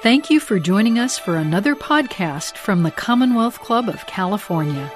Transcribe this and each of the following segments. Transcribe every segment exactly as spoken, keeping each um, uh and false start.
Thank you for joining us for another podcast from the Commonwealth Club of California.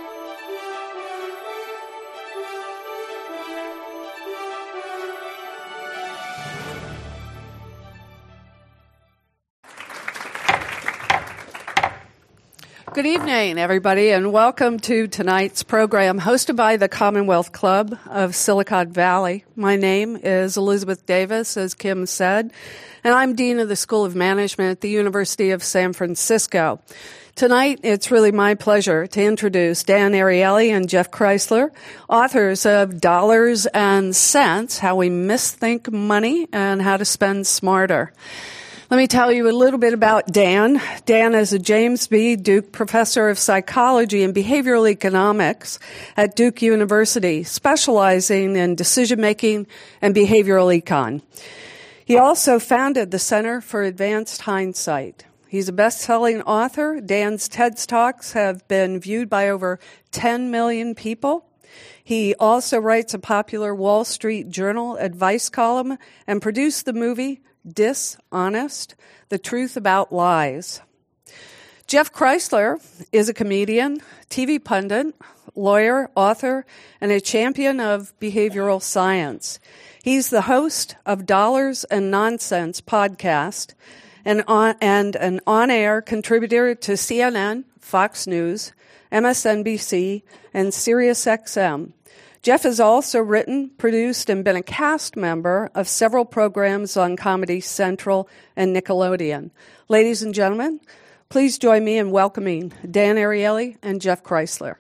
Good evening, everybody, and welcome to tonight's program hosted by the Commonwealth Club of Silicon Valley. My name is Elizabeth Davis, as Kim said, and I'm Dean of the School of Management at the University of San Francisco. Tonight, it's really my pleasure to introduce Dan Ariely and Jeff Kreisler, authors of Dollars and Cents, How We Misthink Money and How to Spend Smarter. Let me tell you a little bit about Dan. Dan is a James B. Duke Professor of Psychology and Behavioral Economics at Duke University, specializing in decision-making and behavioral econ. He also founded the Center for Advanced Hindsight. He's a best-selling author. Dan's TED Talks have been viewed by over ten million people. He also writes a popular Wall Street Journal advice column and produced the movie Dishonest, The Truth About Lies. Jeff Kreisler is a comedian, T V pundit, lawyer, author, and a champion of behavioral science. He's the host of Dollars and Nonsense podcast and, on, and an on-air contributor to C N N, Fox News, M S N B C, and SiriusXM. Jeff has also written, produced, and been a cast member of several programs on Comedy Central and Nickelodeon. Ladies and gentlemen, please join me in welcoming Dan Ariely and Jeff Kreisler.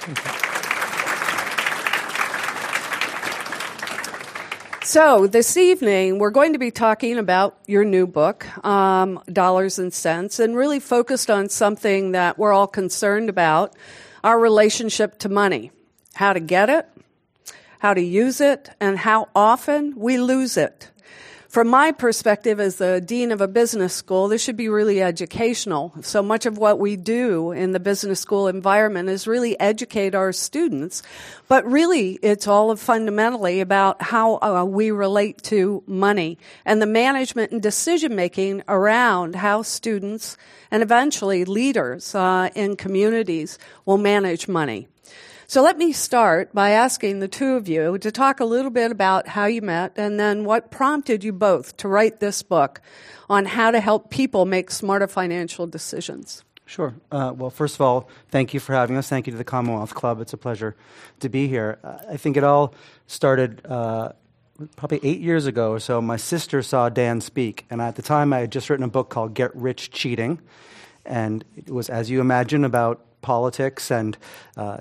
So this evening, we're going to be talking about your new book, um, Dollars and Cents, and really focused on something that we're all concerned about, our relationship to money, how to get it, how to use it, and how often we lose it. From my perspective as the dean of a business school, this should be really educational. So much of what we do in the business school environment is really educate our students, but really it's all fundamentally about how uh, we relate to money and the management and decision-making around how students and eventually leaders uh, in communities will manage money. So let me start by asking the two of you to talk a little bit about how you met and then what prompted you both to write this book on how to help people make smarter financial decisions. Sure. Uh, well, first of all, thank you for having us. Thank you to the Commonwealth Club. It's a pleasure to be here. Uh, I think it all started uh, probably eight years ago or so. My sister saw Dan speak, and at the time I had just written a book called Get Rich Cheating, and it was, as you imagine, about politics and uh,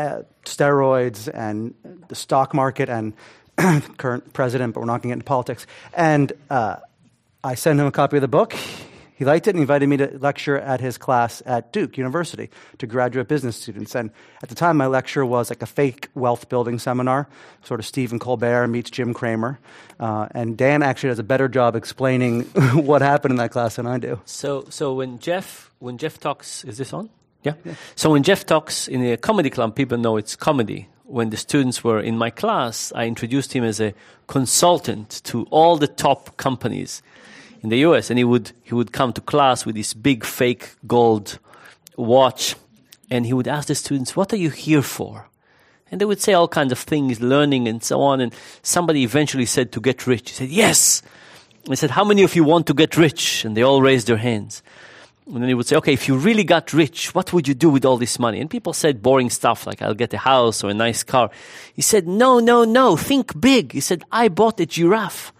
steroids and the stock market and current president, but we're not going to get into politics. And uh, I sent him a copy of the book. He liked it and invited me to lecture at his class at Duke University to graduate business students. And at the time, my lecture was like a fake wealth building seminar, sort of Stephen Colbert meets Jim Cramer. Uh, and Dan actually does a better job explaining what happened in that class than I do. So, so when Jeff when Jeff talks, is this on? Yeah. yeah. So when Jeff talks in a comedy club, people know it's comedy. When the students were in my class, I introduced him as a consultant to all the top companies in the U S, and he would he would come to class with this big fake gold watch, and he would ask the students, "What are you here for?" And they would say all kinds of things, learning and so on. And somebody eventually said, "To get rich." He said, "Yes." And I said, "How many of you want to get rich?" And they all raised their hands. And then he would say, "Okay, if you really got rich, what would you do with all this money?" And people said boring stuff like, "I'll get a house or a nice car." He said, "No, no, no, think big." He said, "I bought a giraffe."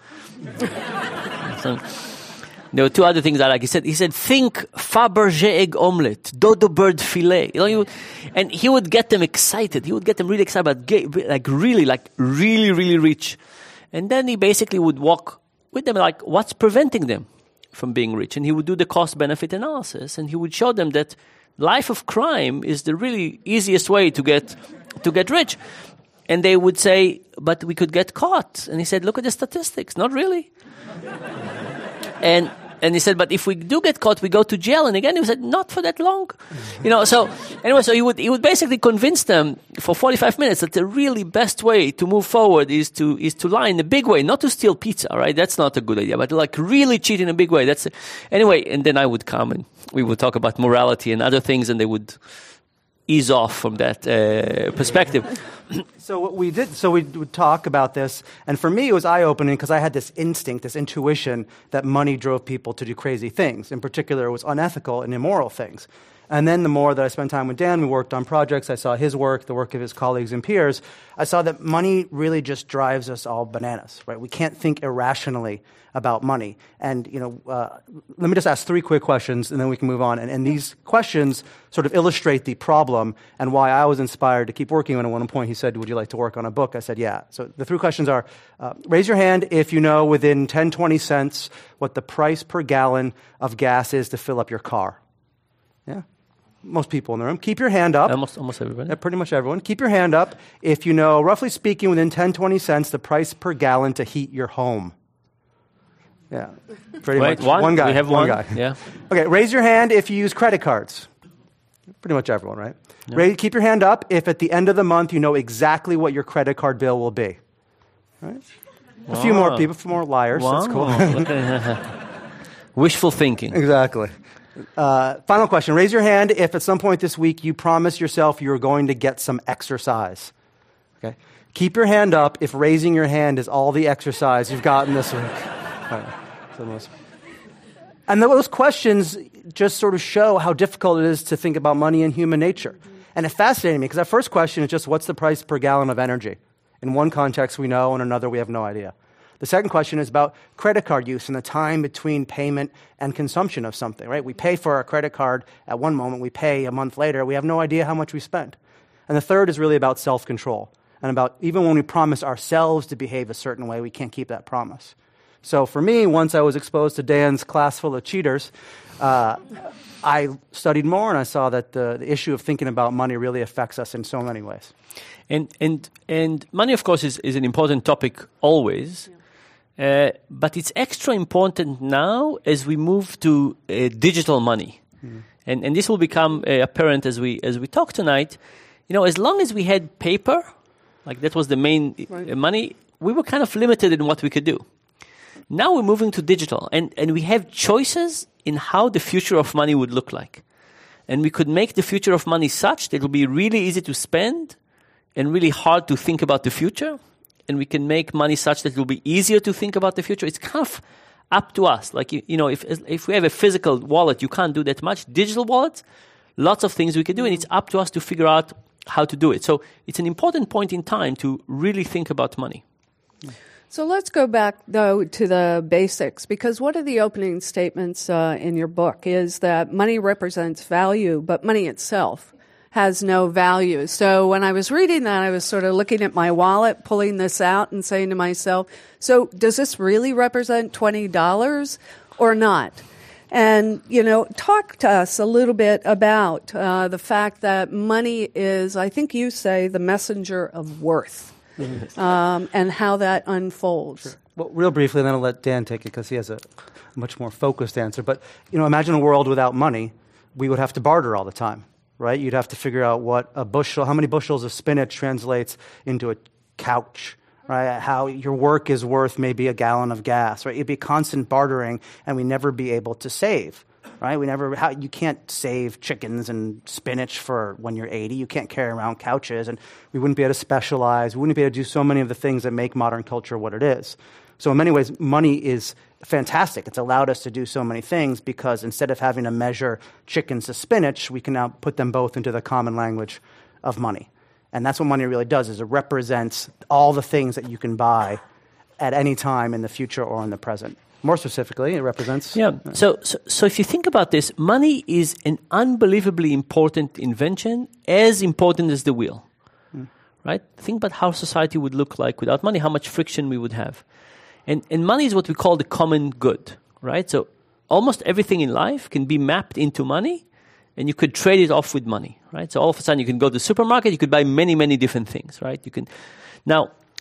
So, there were two other things I like. He said, he said, "Think Fabergé egg omelette, dodo bird filet." You know, he would, and he would get them excited. He would get them really excited about get, like really, like really, really rich. And then he basically would walk with them like, what's preventing them from being rich? And he would do the cost-benefit analysis, and he would show them that life of crime is the really easiest way to get to get rich. And they would say, "But we could get caught." And he said, "Look at the statistics. Not really." And And he said, but if we do get caught, we go to jail. And again, he said, not for that long. You know, so anyway, so he would, he would basically convince them for forty-five minutes that the really best way to move forward is to, is to lie in a big way, not to steal pizza, right? That's not a good idea, but like really cheat in a big way. That's it. Anyway, and then I would come and we would talk about morality and other things, and they would ease off from that uh, perspective. So what we did, so we would talk about this, and for me it was eye-opening because I had this instinct, this intuition that money drove people to do crazy things. In particular, it was unethical and immoral things. And then the more that I spent time with Dan, we worked on projects, I saw his work, the work of his colleagues and peers, I saw that money really just drives us all bananas, right? We can't think irrationally about money. And, you know, uh, let me just ask three quick questions, and then we can move on. And, and these questions sort of illustrate the problem and why I was inspired to keep working on it. At one point, he said, would you like to work on a book? I said, yeah. So the three questions are, uh, raise your hand if you know within ten, twenty cents what the price per gallon of gas is to fill up your car. Yeah? Most people in the room. Keep your hand up. Almost, almost everybody. Uh, pretty much everyone. Keep your hand up if you know, roughly speaking, within ten, twenty cents, the price per gallon to heat your home. Yeah, pretty Wait, much. one? One guy. We have one one? guy. Yeah. Okay, raise your hand if you use credit cards. Pretty much everyone, right? Yeah. Raise, keep your hand up if at the end of the month you know exactly what your credit card bill will be. Right? A few more people, a few more liars. Wow. That's cool. Wishful thinking. Exactly. Uh, final question. Raise your hand if at some point this week you promise yourself you're going to get some exercise. Okay. Keep your hand up if raising your hand is all the exercise you've gotten this week. All right. So most. And those questions just sort of show how difficult it is to think about money and human nature. And it fascinated me because that first question is just what's the price per gallon of energy? In one context we know, in another we have no idea. The second question is about credit card use and the time between payment and consumption of something, right? We pay for our credit card at one moment, we pay a month later, we have no idea how much we spent. And the third is really about self-control and about even when we promise ourselves to behave a certain way, we can't keep that promise. So for me, once I was exposed to Dan's class full of cheaters, uh, I studied more and I saw that the, the issue of thinking about money really affects us in so many ways. And and and money, of course, is, is an important topic always. Uh, but it's extra important now as we move to uh, digital money. Mm. And and this will become uh, apparent as we as we talk tonight. You know, as long as we had paper, like that was the main right. uh, money, we were kind of limited in what we could do. Now we're moving to digital, and, and we have choices in how the future of money would look like. And we could make the future of money such that it will be really easy to spend and really hard to think about the future. And we can make money such that it will be easier to think about the future. It's kind of up to us. Like, you, you know, if if we have a physical wallet, you can't do that much. Digital wallet, lots of things we can do, and it's up to us to figure out how to do it. So it's an important point in time to really think about money. So let's go back, though, to the basics, because one of the opening statements uh, in your book is that money represents value, but money itself has no value. So when I was reading that, I was sort of looking at my wallet, pulling this out and saying to myself, so does this really represent twenty dollars or not? And, you know, talk to us a little bit about uh, the fact that money is, I think you say, the messenger of worth, mm-hmm. um, and how that unfolds. Sure. Well, real briefly, and then I'll let Dan take it because he has a much more focused answer. But, you know, imagine a world without money. We would have to barter all the time. Right? You'd have to figure out what a bushel, how many bushels of spinach translates into a couch, right? How your work is worth maybe a gallon of gas, right? It'd be constant bartering, and we never be able to save, right? We never, how, you can't save chickens and spinach for when you're eighty. You can't carry around couches, and we wouldn't be able to specialize. We wouldn't be able to do so many of the things that make modern culture what it is. So in many ways, money is fantastic. It's allowed us to do so many things because instead of having to measure chickens to spinach, we can now put them both into the common language of money. And that's what money really does, is it represents all the things that you can buy at any time in the future or in the present. More specifically, it represents... Yeah, so, so, so if you think about this, money is an unbelievably important invention, as important as the wheel, mm. right? Think about how society would look like without money, how much friction we would have. And, and money is what we call the common good, right? So almost everything in life can be mapped into money, and you could trade it off with money, right? So all of a sudden you can go to the supermarket, you could buy many, many different things, right? You can. Now,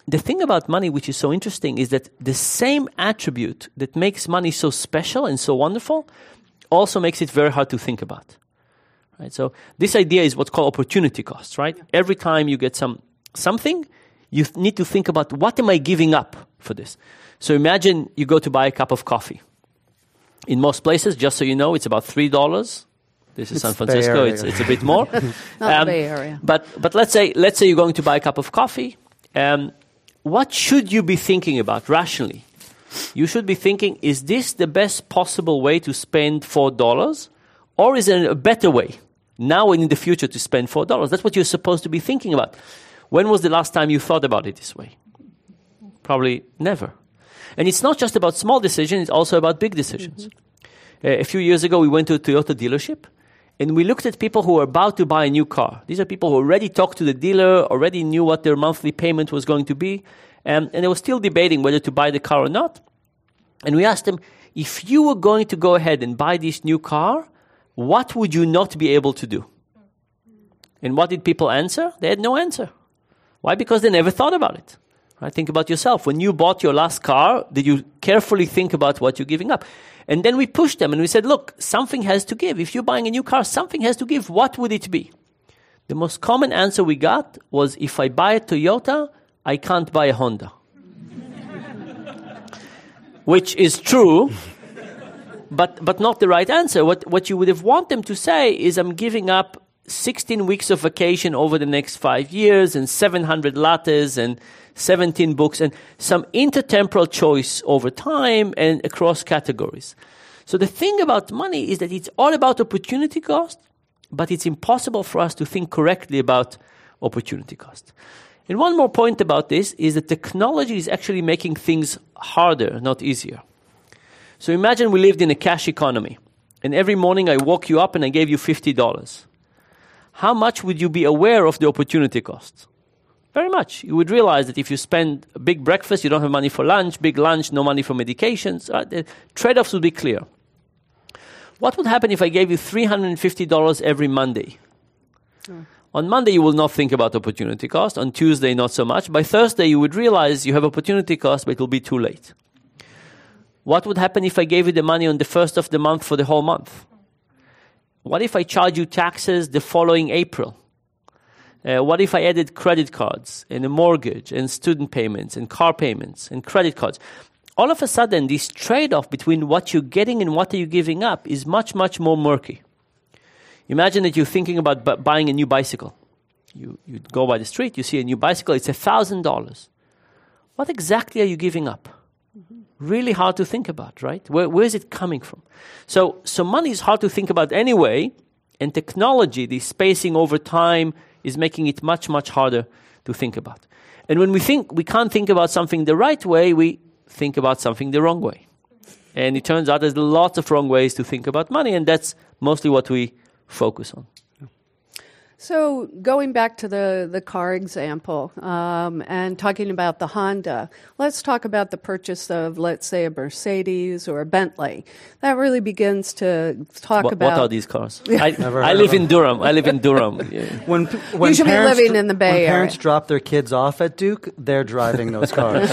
the thing about money, which is so interesting, is that the same attribute that makes money so special and so wonderful also makes it very hard to think about. Right? So this idea is what's called opportunity cost, right? Yeah. Every time you get some something, you th- need to think about, what am I giving up for this? So imagine you go to buy a cup of coffee. In most places, just so you know, it's about three dollars. This is it's San Francisco. It's, it's a bit more. Not um, the Bay Area. But but let's say let's say you're going to buy a cup of coffee. Um, what should you be thinking about rationally? You should be thinking: is this the best possible way to spend four dollars, or is there a better way now and in the future to spend four dollars? That's what you're supposed to be thinking about. When was the last time you thought about it this way? Probably never. And it's not just about small decisions; it's also about big decisions. Mm-hmm. Uh, a few years ago, we went to a Toyota dealership. And we looked at people who were about to buy a new car. These are people who already talked to the dealer, already knew what their monthly payment was going to be, um, and they were still debating whether to buy the car or not. And we asked them, if you were going to go ahead and buy this new car, what would you not be able to do? And what did people answer? They had no answer. Why? Because they never thought about it. Right? Think about yourself. When you bought your last car, did you carefully think about what you're giving up? And then we pushed them and we said, look, something has to give. If you're buying a new car, something has to give. What would it be? The most common answer we got was, if I buy a Toyota, I can't buy a Honda. Which is true, but but not the right answer. What what you would have want them to say is, I'm giving up sixteen weeks of vacation over the next five years and seven hundred lattes and seventeen books and some intertemporal choice over time and across categories. So the thing about money is that it's all about opportunity cost, but it's impossible for us to think correctly about opportunity cost. And one more point about this is that technology is actually making things harder, not easier. So imagine we lived in a cash economy, and every morning I woke you up and I gave you fifty dollars. How much would you be aware of the opportunity cost? Very much. You would realize that if you spend a big breakfast, you don't have money for lunch, big lunch, no money for medications. Right? The trade-offs would be clear. What would happen if I gave you three hundred fifty dollars every Monday? Mm. On Monday, you will not think about opportunity cost. On Tuesday, not so much. By Thursday, you would realize you have opportunity cost, but it will be too late. What would happen if I gave you the money on the first of the month for the whole month? What if I charge you taxes the following April? Uh, what if I added credit cards and a mortgage and student payments and car payments and credit cards? All of a sudden, this trade-off between what you're getting and what are you giving up is much, much more murky. Imagine that you're thinking about bu- buying a new bicycle. You, you go by the street, you see a new bicycle, it's one thousand dollars. What exactly are you giving up? Mm-hmm. Really hard to think about, right? Where, where is it coming from? So, so money is hard to think about anyway, and technology, the spacing over time, is making it much, much harder to think about. And when we think we can't think about something the right way, we think about something the wrong way. And it turns out there's lots of wrong ways to think about money, and that's mostly what we focus on. So going back to the, the car example um, and talking about the Honda, let's talk about the purchase of, let's say, a Mercedes or a Bentley. That really begins to talk what, about... What are these cars? I, I live in Durham. I live in Durham. Yeah. When, when you should be parents, living in the Bay when Area. parents drop their kids off at Duke, they're driving those cars.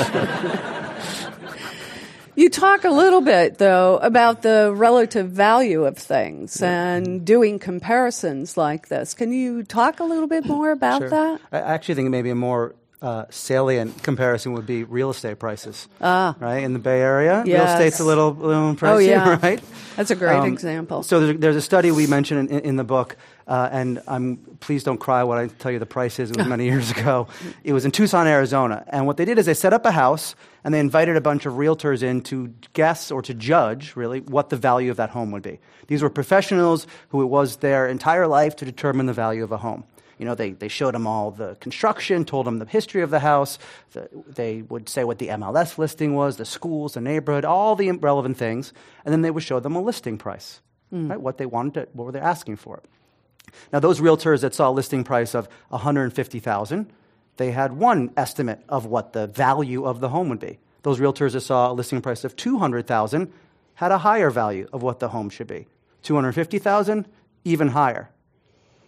You talk a little bit, though, about the relative value of things and doing comparisons like this. Can you talk a little bit more about Sure. that? I actually think maybe a more uh, salient comparison would be real estate prices. Ah. Right? In the Bay Area, Yes. real estate's a little, little pricey, Oh, yeah. right? That's a great Um, example. So there's, there's a study we mentioned in, in the book, uh, and I'm please don't cry when I tell you the price is. It was many years ago. It was in Tucson, Arizona. And what they did is they set up a house, and they invited a bunch of realtors in to guess or to judge, really, what the value of that home would be. These were professionals who it was their entire life to determine the value of a home. You know, they, they showed them all the construction, told them the history of the house. The, they would say what the M L S listing was, the schools, the neighborhood, all the relevant things. And then they would show them a listing price, mm. right? What they wanted, to, what were they asking for it. Now, those realtors that saw a listing price of one hundred fifty thousand dollars, they had one estimate of what the value of the home would be. Those realtors that saw a listing price of two hundred thousand dollars had a higher value of what the home should be. two hundred fifty thousand dollars, even higher.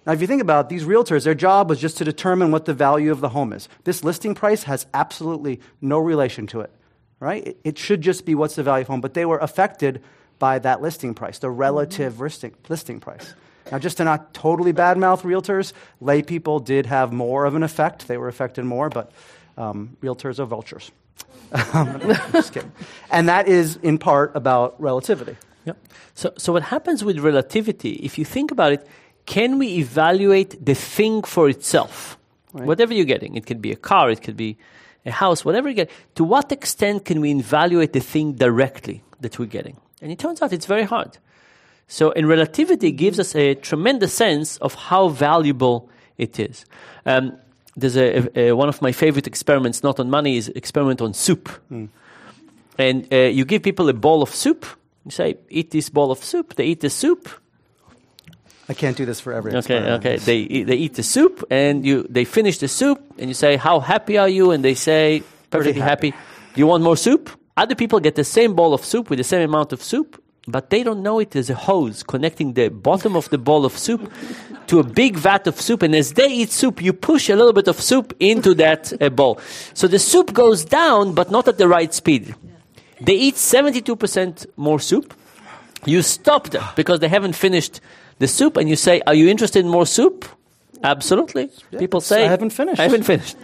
Now, if you think about it, these realtors, their job was just to determine what the value of the home is. This listing price has absolutely no relation to it, right? It, it should just be what's the value of home, but they were affected by that listing price, the relative mm-hmm. listing, listing price. Now, just to not totally badmouth realtors, lay people did have more of an effect. They were affected more, but um, realtors are vultures. Just kidding. And that is, in part, about relativity. Yeah. So, so what happens with relativity, if you think about it, can we evaluate the thing for itself? Right. Whatever you're getting, it could be a car, it could be a house, whatever you get. To what extent can we evaluate the thing directly that we're getting? And it turns out it's very hard. So, and relativity gives us a tremendous sense of how valuable it is. Um, there's a, a, a one of my favorite experiments, not on money, is experiment on soup. Mm. And uh, you give people a bowl of soup. You say, eat this bowl of soup. They eat the soup. I can't do this for every Okay, experiment. okay. They eat, they eat the soup, and you they finish the soup, and you say, how happy are you? And they say, perfectly happy. happy. Do you want more soup? Other people get the same bowl of soup with the same amount of soup, but they don't know it as a hose connecting the bottom of the bowl of soup to a big vat of soup. And as they eat soup, you push a little bit of soup into that uh, bowl. So the soup goes down, but not at the right speed. They eat seventy-two percent more soup. You stop them because they haven't finished the soup, and you say, are you interested in more soup? Absolutely. Yeah, people say, I haven't finished. I haven't finished.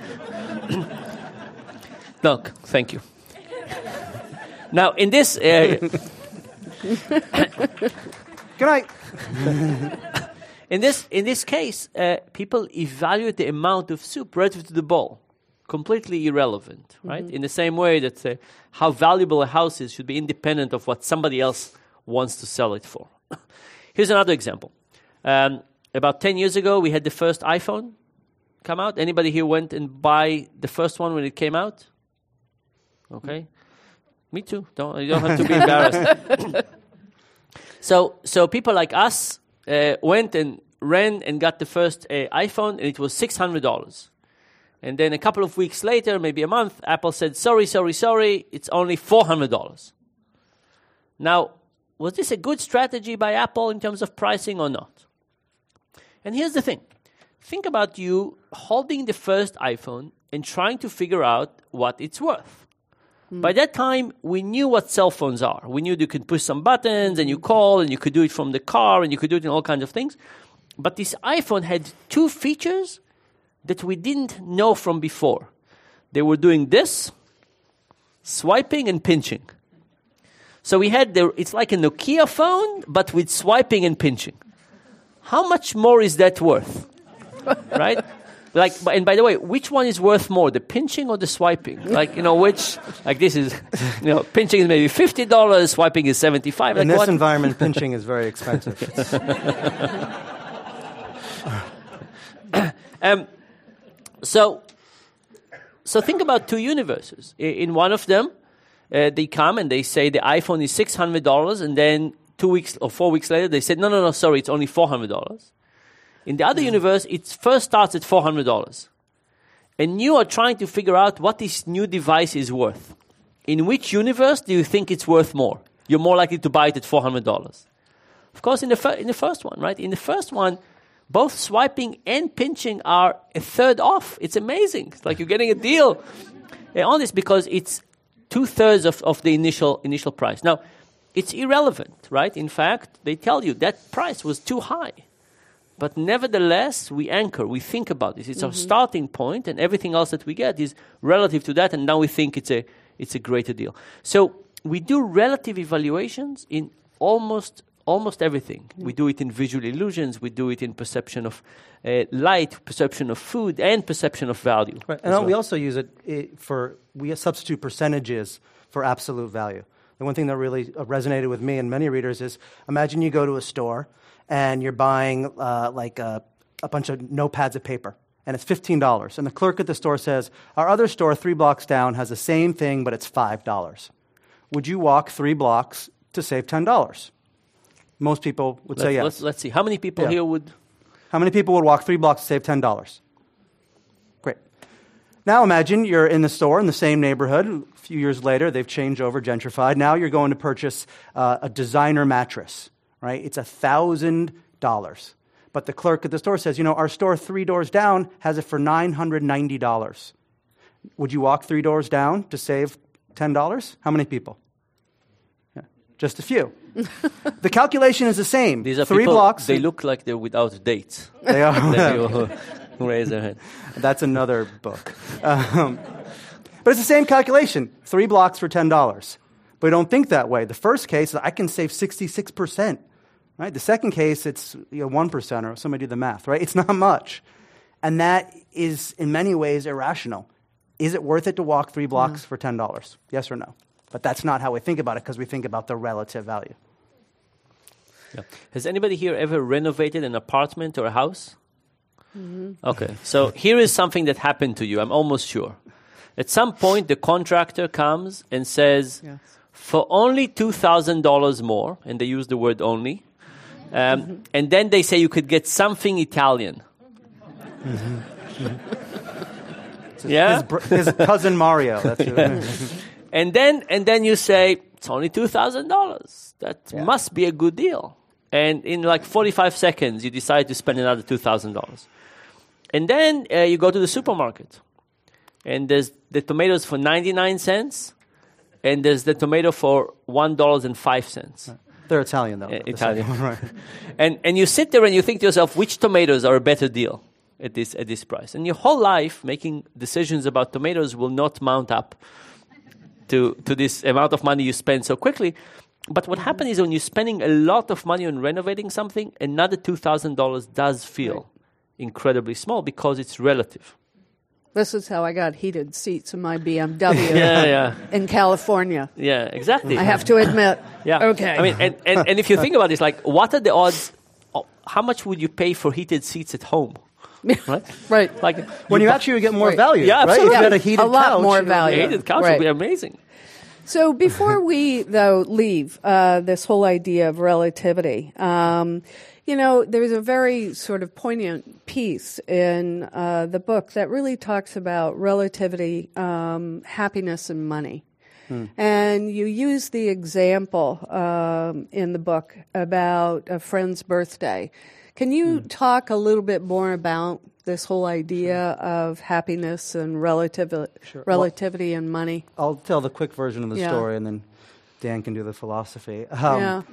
Look, thank you. Now, in this area... Good night. in this in this case, uh, people evaluate the amount of soup relative to the bowl. Completely irrelevant, right? Mm-hmm. In the same way that uh, how valuable a house is should be independent of what somebody else wants to sell it for. Here's another example. Um, about ten years ago, we had the first iPhone come out. Anybody here went and buy the first one when it came out? Okay. Me too. Don't, you don't have to be embarrassed. so, so people like us uh, went and ran and got the first uh, iPhone, and it was six hundred dollars. And then a couple of weeks later, maybe a month, Apple said, sorry, sorry, sorry, it's only four hundred dollars. Now, was this a good strategy by Apple in terms of pricing or not? And here's the thing. Think about you holding the first iPhone and trying to figure out what it's worth. Mm. By that time, we knew what cell phones are. We knew you could push some buttons and you call and you could do it from the car and you could do it in all kinds of things. But this iPhone had two features that we didn't know from before. They were doing this, swiping and pinching. So we had the, it's like a Nokia phone, but with swiping and pinching. How much more is that worth? Right? Like, and by the way, which one is worth more, the pinching or the swiping? Like, you know, which, like this is, you know, pinching is maybe fifty dollars, swiping is seventy-five dollars. In like this what? environment, pinching is very expensive. um, so, so think about two universes. In one of them, uh, they come and they say the iPhone is six hundred dollars, and then two weeks or four weeks later, they said, no, no, no, sorry, it's only four hundred dollars. In the other mm. universe, it first starts at four hundred dollars. And you are trying to figure out what this new device is worth. In which universe do you think it's worth more? You're more likely to buy it at four hundred dollars. Of course, in the, fir- in the first one, right? In the first one, both swiping and pinching are a third off. It's amazing. It's like you're getting a deal on this because it's two-thirds of, of the initial initial price. Now, it's irrelevant, right? In fact, they tell you that price was too high. But nevertheless, we anchor, we think about this. It's mm-hmm. our starting point, and everything else that we get is relative to that, and now we think it's a it's a greater deal. So we do relative evaluations in almost almost everything. Mm-hmm. We do it in visual illusions, we do it in perception of uh, light, perception of food, and perception of value. Right. And well. we also use it, it for, we substitute percentages for absolute value. The one thing that really resonated with me and many readers is, imagine you go to a store, and you're buying uh, like a, a bunch of notepads of paper, and it's fifteen dollars. And the clerk at the store says, our other store three blocks down has the same thing, but it's five dollars. Would you walk three blocks to save ten dollars? Most people would let's, say yes. Let's, let's see. How many people yeah. here would... How many people would walk three blocks to save ten dollars? Great. Now imagine you're in the store in the same neighborhood. A few years later, they've changed over, gentrified. Now you're going to purchase uh, a designer mattress. Right? It's one thousand dollars. But the clerk at the store says, you know, our store three doors down has it for nine hundred ninety dollars. Would you walk three doors down to save ten dollars? How many people? Yeah, just a few. The calculation is the same. These are three people, blocks. They look like they're without dates. They are. They will raise their hand. That's another book. Um, but it's the same calculation. Three blocks for ten dollars. But we don't think that way. The first case, I can save sixty-six percent. Right? The second case, it's you know, one percent, or somebody do the math, right? It's not much. And that is, in many ways, irrational. Is it worth it to walk three blocks mm. for ten dollars? Yes or no? But that's not how we think about it, because we think about the relative value. Yeah. Has anybody here ever renovated an apartment or a house? Mm-hmm. Okay, so here is something that happened to you, I'm almost sure. At some point, the contractor comes and says, yes. for only two thousand dollars more, and they use the word only, um, mm-hmm. and then they say you could get something Italian. Mm-hmm. Mm-hmm. Yeah? His, br- his cousin Mario. That's and then and then you say, it's only two thousand dollars. That yeah. must be a good deal. And in like forty-five seconds, you decide to spend another two thousand dollars. And then uh, you go to the supermarket. And there's the tomatoes for ninety-nine cents. And there's the tomato for one dollar and five cents. They're Italian, though. Uh, Italian. Right. and, and you sit there and you think to yourself, which tomatoes are a better deal at this, at this price? And your whole life, making decisions about tomatoes will not mount up to, to this amount of money you spend so quickly. But what happens is when you're spending a lot of money on renovating something, another two thousand dollars does feel right. incredibly small because it's relative. This is how I got heated seats in my B M W yeah, yeah. in California. Yeah, exactly. I have to admit. Yeah. Okay. I mean, and, and, and if you think about it, it's like, what are the odds? How much would you pay for heated seats at home? Right? Right. Like when you, you actually get more right. value. Yeah, right? absolutely. If you had a heated a lot couch, more value. A heated couch right. would be amazing. So before we, though, leave uh, this whole idea of relativity, um, you know, there's a very sort of poignant piece in uh, the book that really talks about relativity, um, happiness, and money. Hmm. And you use the example um, in the book about a friend's birthday. Can you hmm. talk a little bit more about this whole idea sure. of happiness and relativi- sure. relativity well, and money? I'll tell the quick version of the yeah. story, and then Dan can do the philosophy. Um, yeah.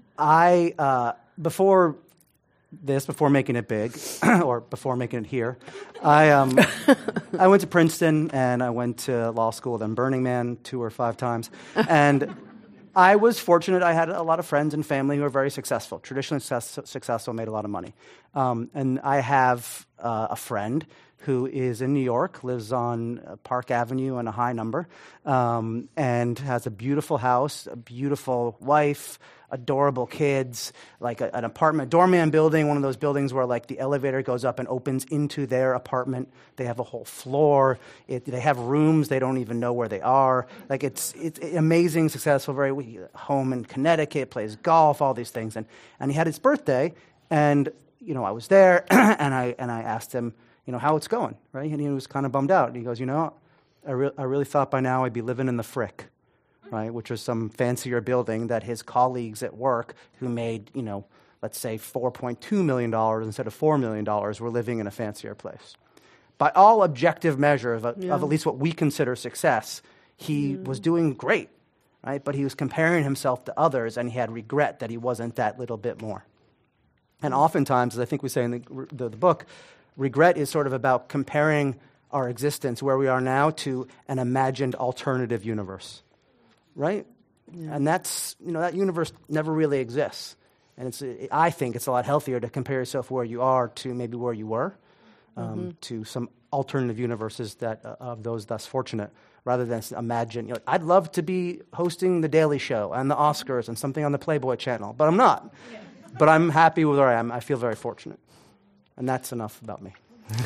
I, uh, before this, before making it big, or before making it here, I um, I went to Princeton, and I went to law school, then Burning Man two or five times, and I was fortunate. I had a lot of friends and family who are very successful, traditionally success- successful, made a lot of money. Um, and I have uh, a friend who is in New York, lives on Park Avenue and a high number, um, and has a beautiful house, a beautiful wife, adorable kids, like a, an apartment, doorman building, one of those buildings where like the elevator goes up and opens into their apartment. They have a whole floor. It, they have rooms. They don't even know where they are. Like it's it's amazing, successful, very home in Connecticut, plays golf, all these things. And and he had his birthday, and you know I was there, and I and I asked him, you know, how it's going, right? And he was kind of bummed out. And he goes, you know, I, re- I really thought by now I'd be living in the Frick, right, which was some fancier building that his colleagues at work who made, you know, let's say four point two million dollars instead of four million dollars were living in a fancier place. By all objective measures of, yeah. of at least what we consider success, he mm. was doing great, right? But he was comparing himself to others, and he had regret that he wasn't that little bit more. And oftentimes, as I think we say in the, the, the book, regret is sort of about comparing our existence, where we are now, to an imagined alternative universe. Right? Yeah. And that's, you know, that universe never really exists. And it's, I think it's a lot healthier to compare yourself where you are to maybe where you were, um, mm-hmm. to some alternative universes that uh, of those thus fortunate, rather than imagine, you know, I'd love to be hosting the Daily Show and the Oscars and something on the Playboy channel, but I'm not. Yeah. But I'm happy with where I am. I feel very fortunate. And that's enough about me.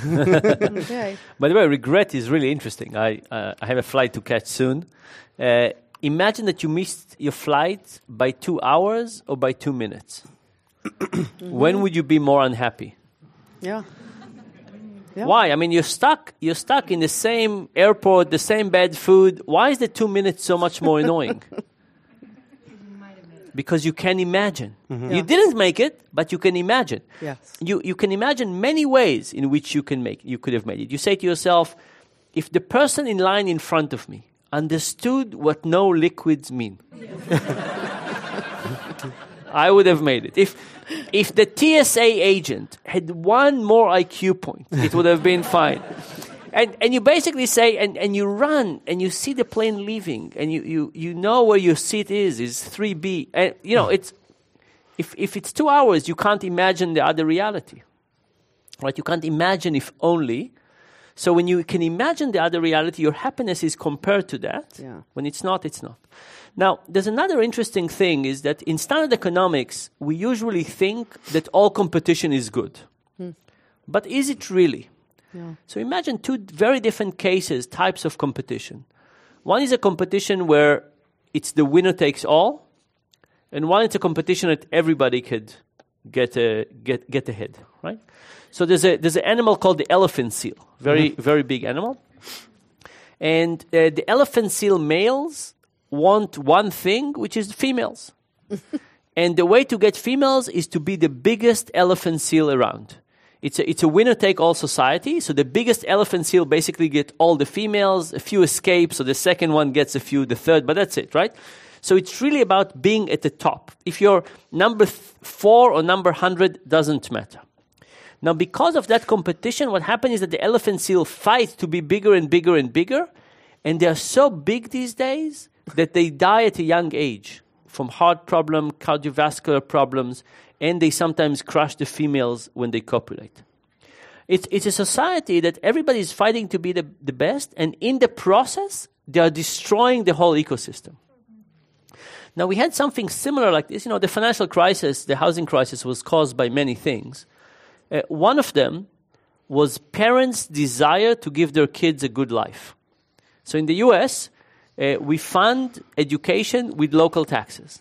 Okay. By the way, regret is really interesting. I, uh, I have a flight to catch soon. Uh, Imagine that you missed your flight by two hours or by two minutes. Mm-hmm. When would you be more unhappy? Yeah. yeah. Why? I mean, you're stuck. You're stuck in the same airport, the same bad food. Why is the two minutes so much more annoying? because you can imagine. Mm-hmm. You Yeah. didn't make it, but you can imagine. Yes. You you can imagine many ways in which you can make you could have made it. You say to yourself, if the person in line in front of me understood what no liquids mean, I would have made it. If if the T S A agent had one more I Q point, it would have been fine. And and you basically say, and, and you run, and you see the plane leaving, and you, you, you know where your seat is, is three B. And, you know, it's if if it's two hours, you can't imagine the other reality. Right? You can't imagine if only. So when you can imagine the other reality, your happiness is compared to that. Yeah. When it's not, it's not. Now, there's another interesting thing is that in standard economics, we usually think that all competition is good. Hmm. But is it really? Yeah. So imagine two very different cases, types of competition. One is a competition where it's the winner takes all, and one is a competition that everybody could get a, get get ahead, right? So there's a there's an animal called the elephant seal, very mm-hmm. very big animal, and uh, the elephant seal males want one thing, which is females, and the way to get females is to be the biggest elephant seal around. It's a, it's a winner-take-all society, so the biggest elephant seal basically get all the females, a few escape, so the second one gets a few, the third, but that's it, right? So it's really about being at the top. If you're number th- four or number one hundred, doesn't matter. Now, because of that competition, what happens is that the elephant seal fight to be bigger and bigger and bigger, and they are so big these days that they die at a young age from heart problem, cardiovascular problems, and they sometimes crush the females when they copulate. It's, it's a society that everybody is fighting to be the, the best, and in the process, they are destroying the whole ecosystem. Now, we had something similar like this. You know, the financial crisis, the housing crisis, was caused by many things. Uh, one of them was parents' desire to give their kids a good life. So in the U S, uh, we fund education with local taxes.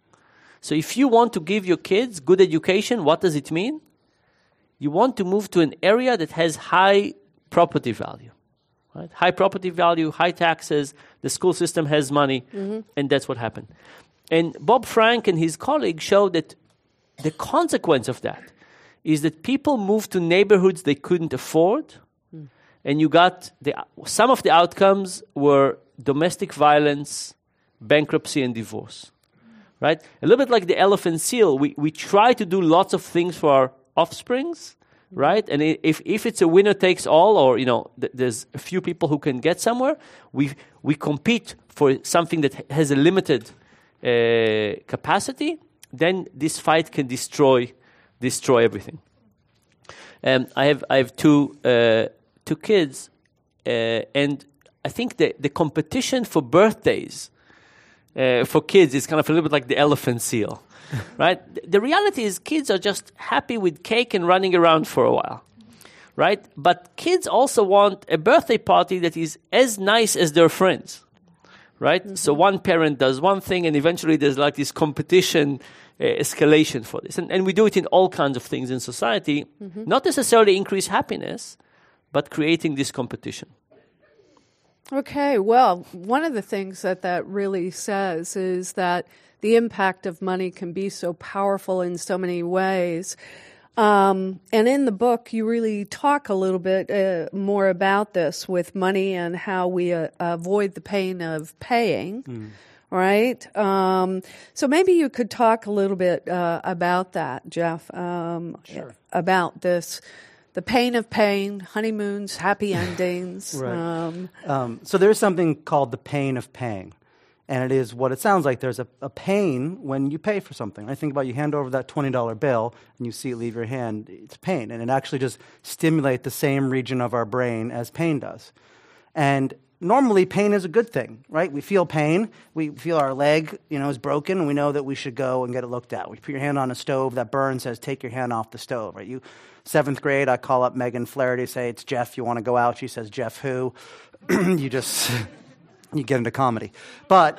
So if you want to give your kids good education, what does it mean? You want to move to an area that has high property value. Right? High property value, high taxes, the school system has money, mm-hmm. and that's what happened. And Bob Frank and his colleagues showed that the consequence of that is that people moved to neighborhoods they couldn't afford, mm. and you got the, some of the outcomes were domestic violence, bankruptcy, and divorce. Right? A little bit like the elephant seal, we, we try to do lots of things for our offsprings, right? And if if it's a winner takes all, or you know, th- there's a few people who can get somewhere, we we compete for something that ha- has a limited uh, capacity. Then this fight can destroy destroy everything. Um, I have I have two uh, two kids, uh, and I think the the competition for birthdays. Uh, for kids, it's kind of a little bit like the elephant seal, right? The reality is kids are just happy with cake and running around for a while, right? But kids also want a birthday party that is as nice as their friends, right? Mm-hmm. So one parent does one thing, and eventually there's like this competition uh, escalation for this. And, and we do it in all kinds of things in society, mm-hmm. not necessarily increase happiness, but creating this competition. Okay, well, one of the things that that really says is that the impact of money can be so powerful in so many ways. Um, and in the book, you really talk a little bit uh, more about this with money and how we uh, avoid the pain of paying, mm. right? Um, so maybe you could talk a little bit uh, about that, Jeff, um, sure. about this. The pain of pain, honeymoons, happy endings. Right. Um, um, so there's something called the pain of paying. And it is what it sounds like. There's a, a pain when you pay for something. I think about you hand over that twenty dollar bill and you see it leave your hand. It's pain. And it actually just stimulates the same region of our brain as pain does. And normally pain is a good thing, right? We feel pain. We feel our leg, you know, is broken, and we know that we should go and get it looked at. We put your hand on a stove that burns, says take your hand off the stove, right? You seventh grade, I call up Megan Flaherty, say, it's Jeff, you want to go out? She says, Jeff who? you just, you get into comedy. But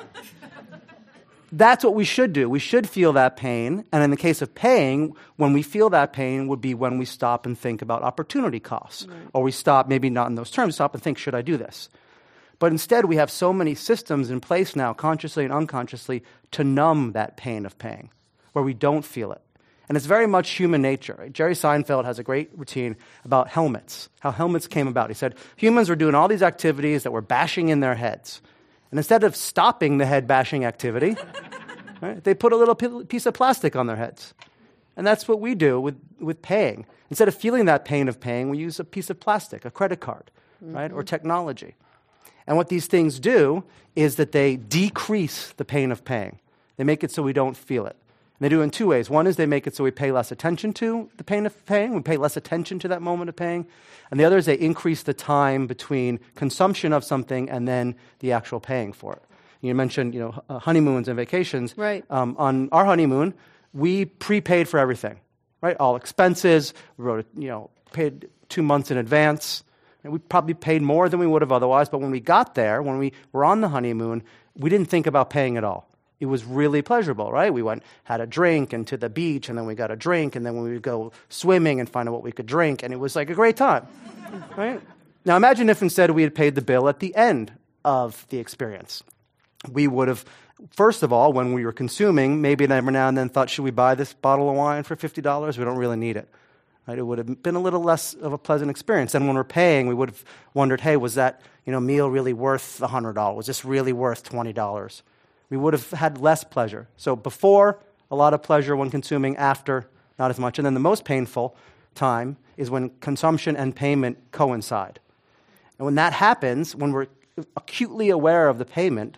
that's what we should do. We should feel that pain. And in the case of paying, when we feel that pain would be when we stop and think about opportunity costs. Right. Or we stop, maybe not in those terms, stop and think, should I do this? But instead, we have so many systems in place now, consciously and unconsciously, to numb that pain of paying, where we don't feel it. And it's very much human nature. Right? Jerry Seinfeld has a great routine about helmets, how helmets came about. He said humans were doing all these activities that were bashing in their heads. And instead of stopping the head bashing activity, right, they put a little p- piece of plastic on their heads. And that's what we do with, with paying. Instead of feeling that pain of paying, we use a piece of plastic, a credit card, mm-hmm. right, or technology. And what these things do is that they decrease the pain of paying. They make it so we don't feel it. And they do it in two ways. One is they make it so we pay less attention to the pain of paying. We pay less attention to that moment of paying. And the other is they increase the time between consumption of something and then the actual paying for it. You mentioned, you know, uh, honeymoons and vacations. Right. Um, on our honeymoon, we prepaid for everything, right? All expenses. We wrote, you know, paid two months in advance. And we probably paid more than we would have otherwise. But when we got there, when we were on the honeymoon, we didn't think about paying at all. It was really pleasurable, right? We went, had a drink, and to the beach, and then we got a drink, and then we would go swimming and find out what we could drink, and it was like a great time, right? Now imagine if instead we had paid the bill at the end of the experience. We would have, first of all, when we were consuming, maybe every now and then thought, should we buy this bottle of wine for fifty dollars? We don't really need it. Right? It would have been a little less of a pleasant experience. And when we're paying, we would have wondered, hey, was that, you know, meal really worth one hundred dollars? Was this really worth twenty dollars? We would have had less pleasure. So before, a lot of pleasure when consuming. After, not as much. And then the most painful time is when consumption and payment coincide. And when that happens, when we're acutely aware of the payment,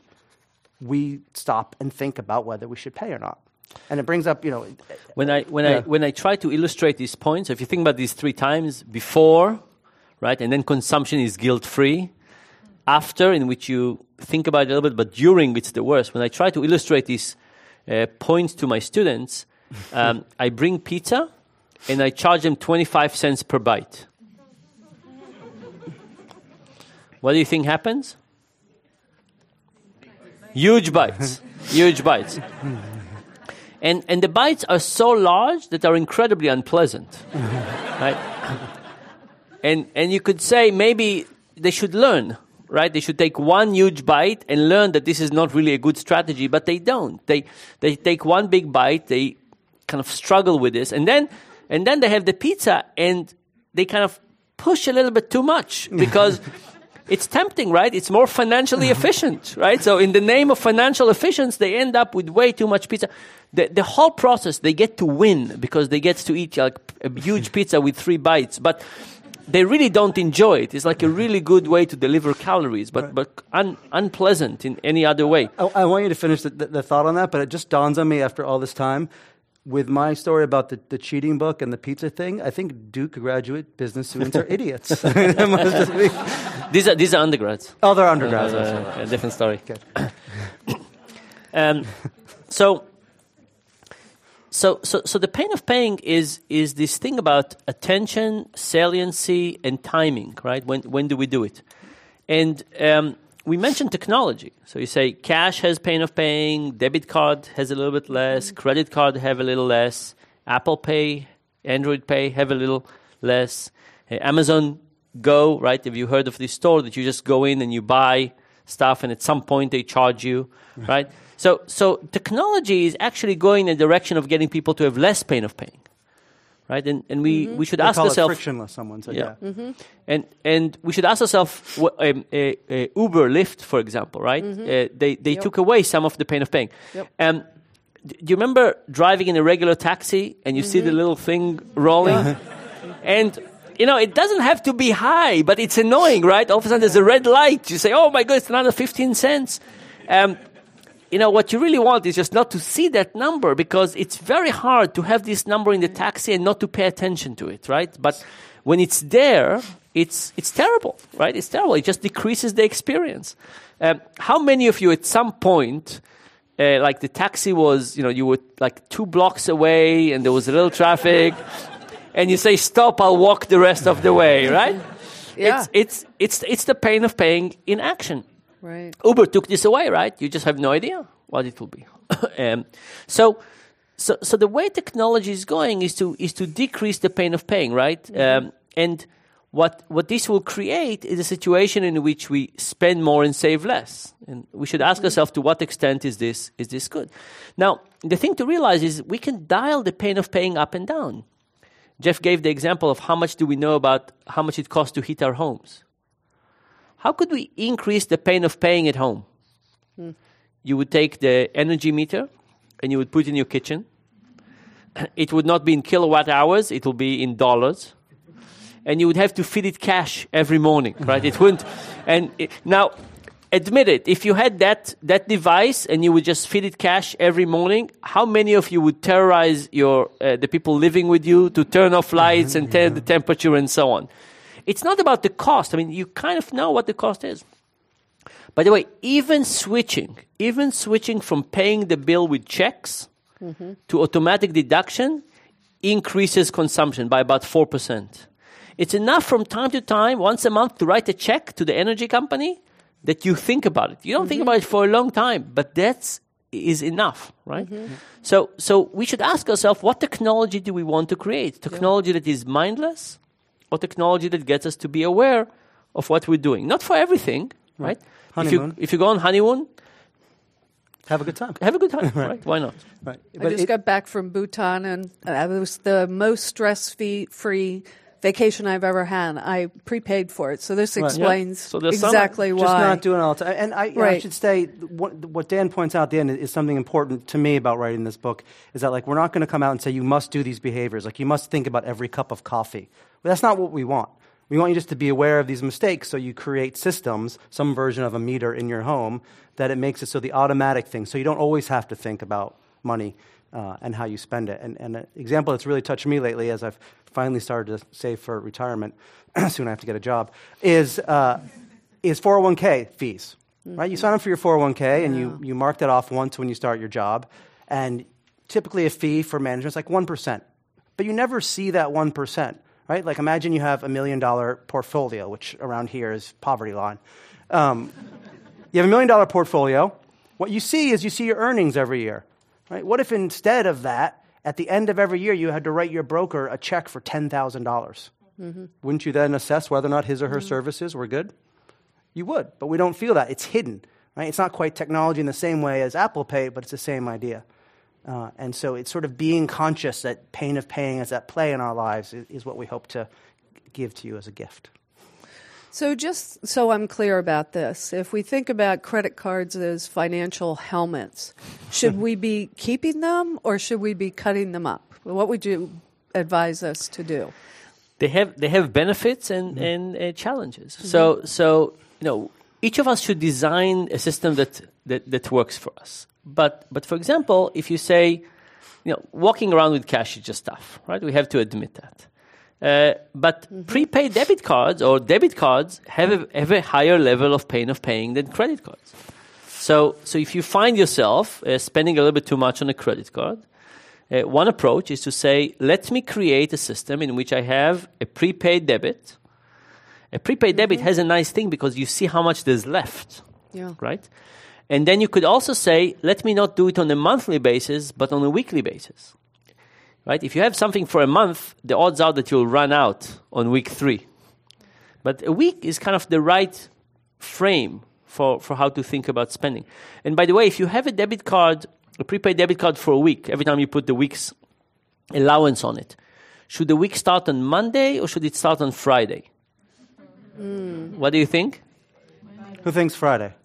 we stop and think about whether we should pay or not. And it brings up, you know... When I when yeah. I when I try to illustrate these points, if you think about these three times, before, right, and then consumption is guilt-free, after, in which you think about it a little bit, but during, it's the worst. When I try to illustrate these uh, points to my students, um, I bring pizza, and I charge them twenty-five cents per bite. What do you think happens? Huge bites. Huge bites. And and the bites are so large that are incredibly unpleasant. Right? And and you could say maybe they should learn, right? They should take one huge bite and learn that this is not really a good strategy, but they don't. They they take one big bite, they kind of struggle with this, and then and then they have the pizza and they kind of push a little bit too much because it's tempting, right? It's more financially efficient, right? So in the name of financial efficiency, they end up with way too much pizza. The, the whole process, they get to win because they get to eat like a huge pizza with three bites, but they really don't enjoy it. It's like a really good way to deliver calories, but right. but un, unpleasant in any other way. I, I want you to finish the, the, the thought on that, but it just dawns on me after all this time. With my story about the, the cheating book and the pizza thing, I think Duke graduate business students are idiots. It must just be. These are these are undergrads. Oh, they're undergrads. Uh, uh, a different story. Okay. um, so, so, so, so the pain of paying is is this thing about attention, saliency, and timing. Right? When when do we do it? And um, we mentioned technology. So you say cash has pain of paying, debit card has a little bit less, credit card have a little less, Apple Pay, Android Pay have a little less, uh, Amazon Go, right? Have you heard of this store that you just go in and you buy stuff and at some point they charge you, right? So so technology is actually going in the direction of getting people to have less pain of paying. Right, and and we, mm-hmm. we should they ask call ourselves. It frictionless, someone said. Yeah, yeah. Mm-hmm. and and we should ask ourselves. Um, uh, uh, Uber, Lyft, for example, right? Mm-hmm. Uh, they they Yep. took away some of the pain of paying. Yep. Um, d- do you remember driving in a regular taxi and you mm-hmm. see the little thing rolling, Yeah. and you know it doesn't have to be high, but it's annoying, right? All of a sudden there's a red light. You say, "Oh my God, it's another fifteen cents." Um, You know, what you really want is just not to see that number because it's very hard to have this number in the taxi and not to pay attention to it, right? But when it's there, it's it's terrible, right? It's terrible. It just decreases the experience. Um, how many of you at some point, uh, like the taxi was, you know, you were like two blocks away and there was a little traffic and you say, stop, I'll walk the rest of the way, right? Yeah. It's, it's, it's, it's the pain of paying in action. Right. Uber took this away, right? You just have no idea what it will be. um, so, so, so the way technology is going is to is to decrease the pain of paying, right? Mm-hmm. Um, and what what this will create is a situation in which we spend more and save less. And we should ask ourselves, to what extent is this is this good? Now, the thing to realize is we can dial the pain of paying up and down. Jeff gave the example of how much do we know about how much it costs to heat our homes. How could we increase the pain of paying at home? Hmm. You would take the energy meter and you would put it in your kitchen. It would not be in kilowatt hours, it will be in dollars. And you would have to feed it cash every morning, right? It wouldn't. And it, now, admit it, if you had that that device and you would just feed it cash every morning, how many of you would terrorize your uh, the people living with you to turn off lights and turn the temperature and so on? It's not about the cost. I mean, you kind of know what the cost is. By the way, even switching, even switching from paying the bill with checks mm-hmm. to automatic deduction increases consumption by about four percent. It's enough from time to time, once a month, to write a check to the energy company that you think about it. You don't mm-hmm. think about it for a long time, but that is enough, right? Mm-hmm. So so we should ask ourselves, what technology do we want to create? Technology yeah. that is mindless, or technology that gets us to be aware of what we're doing? Not for everything, right? right? Honeymoon. If you, if you go on honeymoon, have a good time. Have a good time, right? right? Why not? Right. I But just it, got back from Bhutan, and uh, it was the most stress-free vacation I've ever had. I prepaid for it, so this Right. explains Yeah. So exactly just why. Just not doing it all the time. And I, you know, I Right. should say, what, what Dan points out at the end is something important to me about writing this book, is that like we're not going to come out and say you must do these behaviors, like you must think about every cup of coffee. Well, that's not what we want. We want you just to be aware of these mistakes, so you create systems, some version of a meter in your home, that it makes it so the automatic thing, so you don't always have to think about money uh, and how you spend it. And, and an example that's really touched me lately, as I've finally started to save for retirement, soon I have to get a job, is uh, is four oh one k fees. Mm-hmm. Right? You sign up for your four oh one k, yeah. and you, you mark that off once when you start your job, and typically a fee for management is like one percent. But you never see that one percent. Right? Like imagine you have a million dollar portfolio, which around here is poverty line. Um, you have a million dollar portfolio. What you see is you see your earnings every year. Right? What if instead of that, at the end of every year, you had to write your broker a check for ten thousand dollars? Mm-hmm. Wouldn't you then assess whether or not his or her mm-hmm. services were good? You would, but we don't feel that. It's hidden. Right? It's not quite technology in the same way as Apple Pay, but it's the same idea. Uh, and so it's sort of being conscious that pain of paying is at play in our lives is, is what we hope to give to you as a gift. So just so I'm clear about this, if we think about credit cards as financial helmets, should we be keeping them or should we be cutting them up? What would you advise us to do? They have they have benefits and, mm-hmm. and uh, challenges. Mm-hmm. So so you know each of us should design a system that, that, that works for us. But but for example, if you say, you know, walking around with cash is just tough, right? We have to admit that. Uh, but mm-hmm. prepaid debit cards or debit cards have a, have a higher level of pain of paying than credit cards. So so if you find yourself uh, spending a little bit too much on a credit card, uh, one approach is to say, let me create a system in which I have a prepaid debit. A prepaid mm-hmm. debit has a nice thing because you see how much there's left, yeah. right? And then you could also say, let me not do it on a monthly basis, but on a weekly basis. Right? If you have something for a month, the odds are that you'll run out on week three. But a week is kind of the right frame for, for how to think about spending. And by the way, if you have a debit card, a prepaid debit card for a week, every time you put the week's allowance on it, should the week start on Monday or should it start on Friday? Mm. What do you think? Who thinks Friday?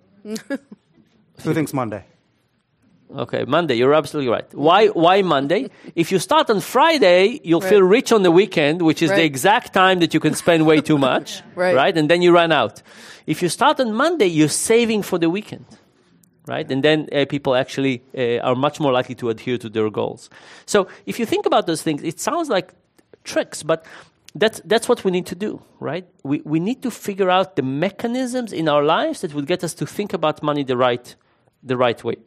Who thinks Monday? Okay, Monday. You're absolutely right. Why Why Monday? If you start on Friday, you'll right. feel rich on the weekend, which is right. the exact time that you can spend way too much, right. right? And then you run out. If you start on Monday, you're saving for the weekend, right? And then uh, people actually uh, are much more likely to adhere to their goals. So if you think about those things, it sounds like tricks, but that's that's what we need to do, right? We we need to figure out the mechanisms in our lives that would get us to think about money the right the right way.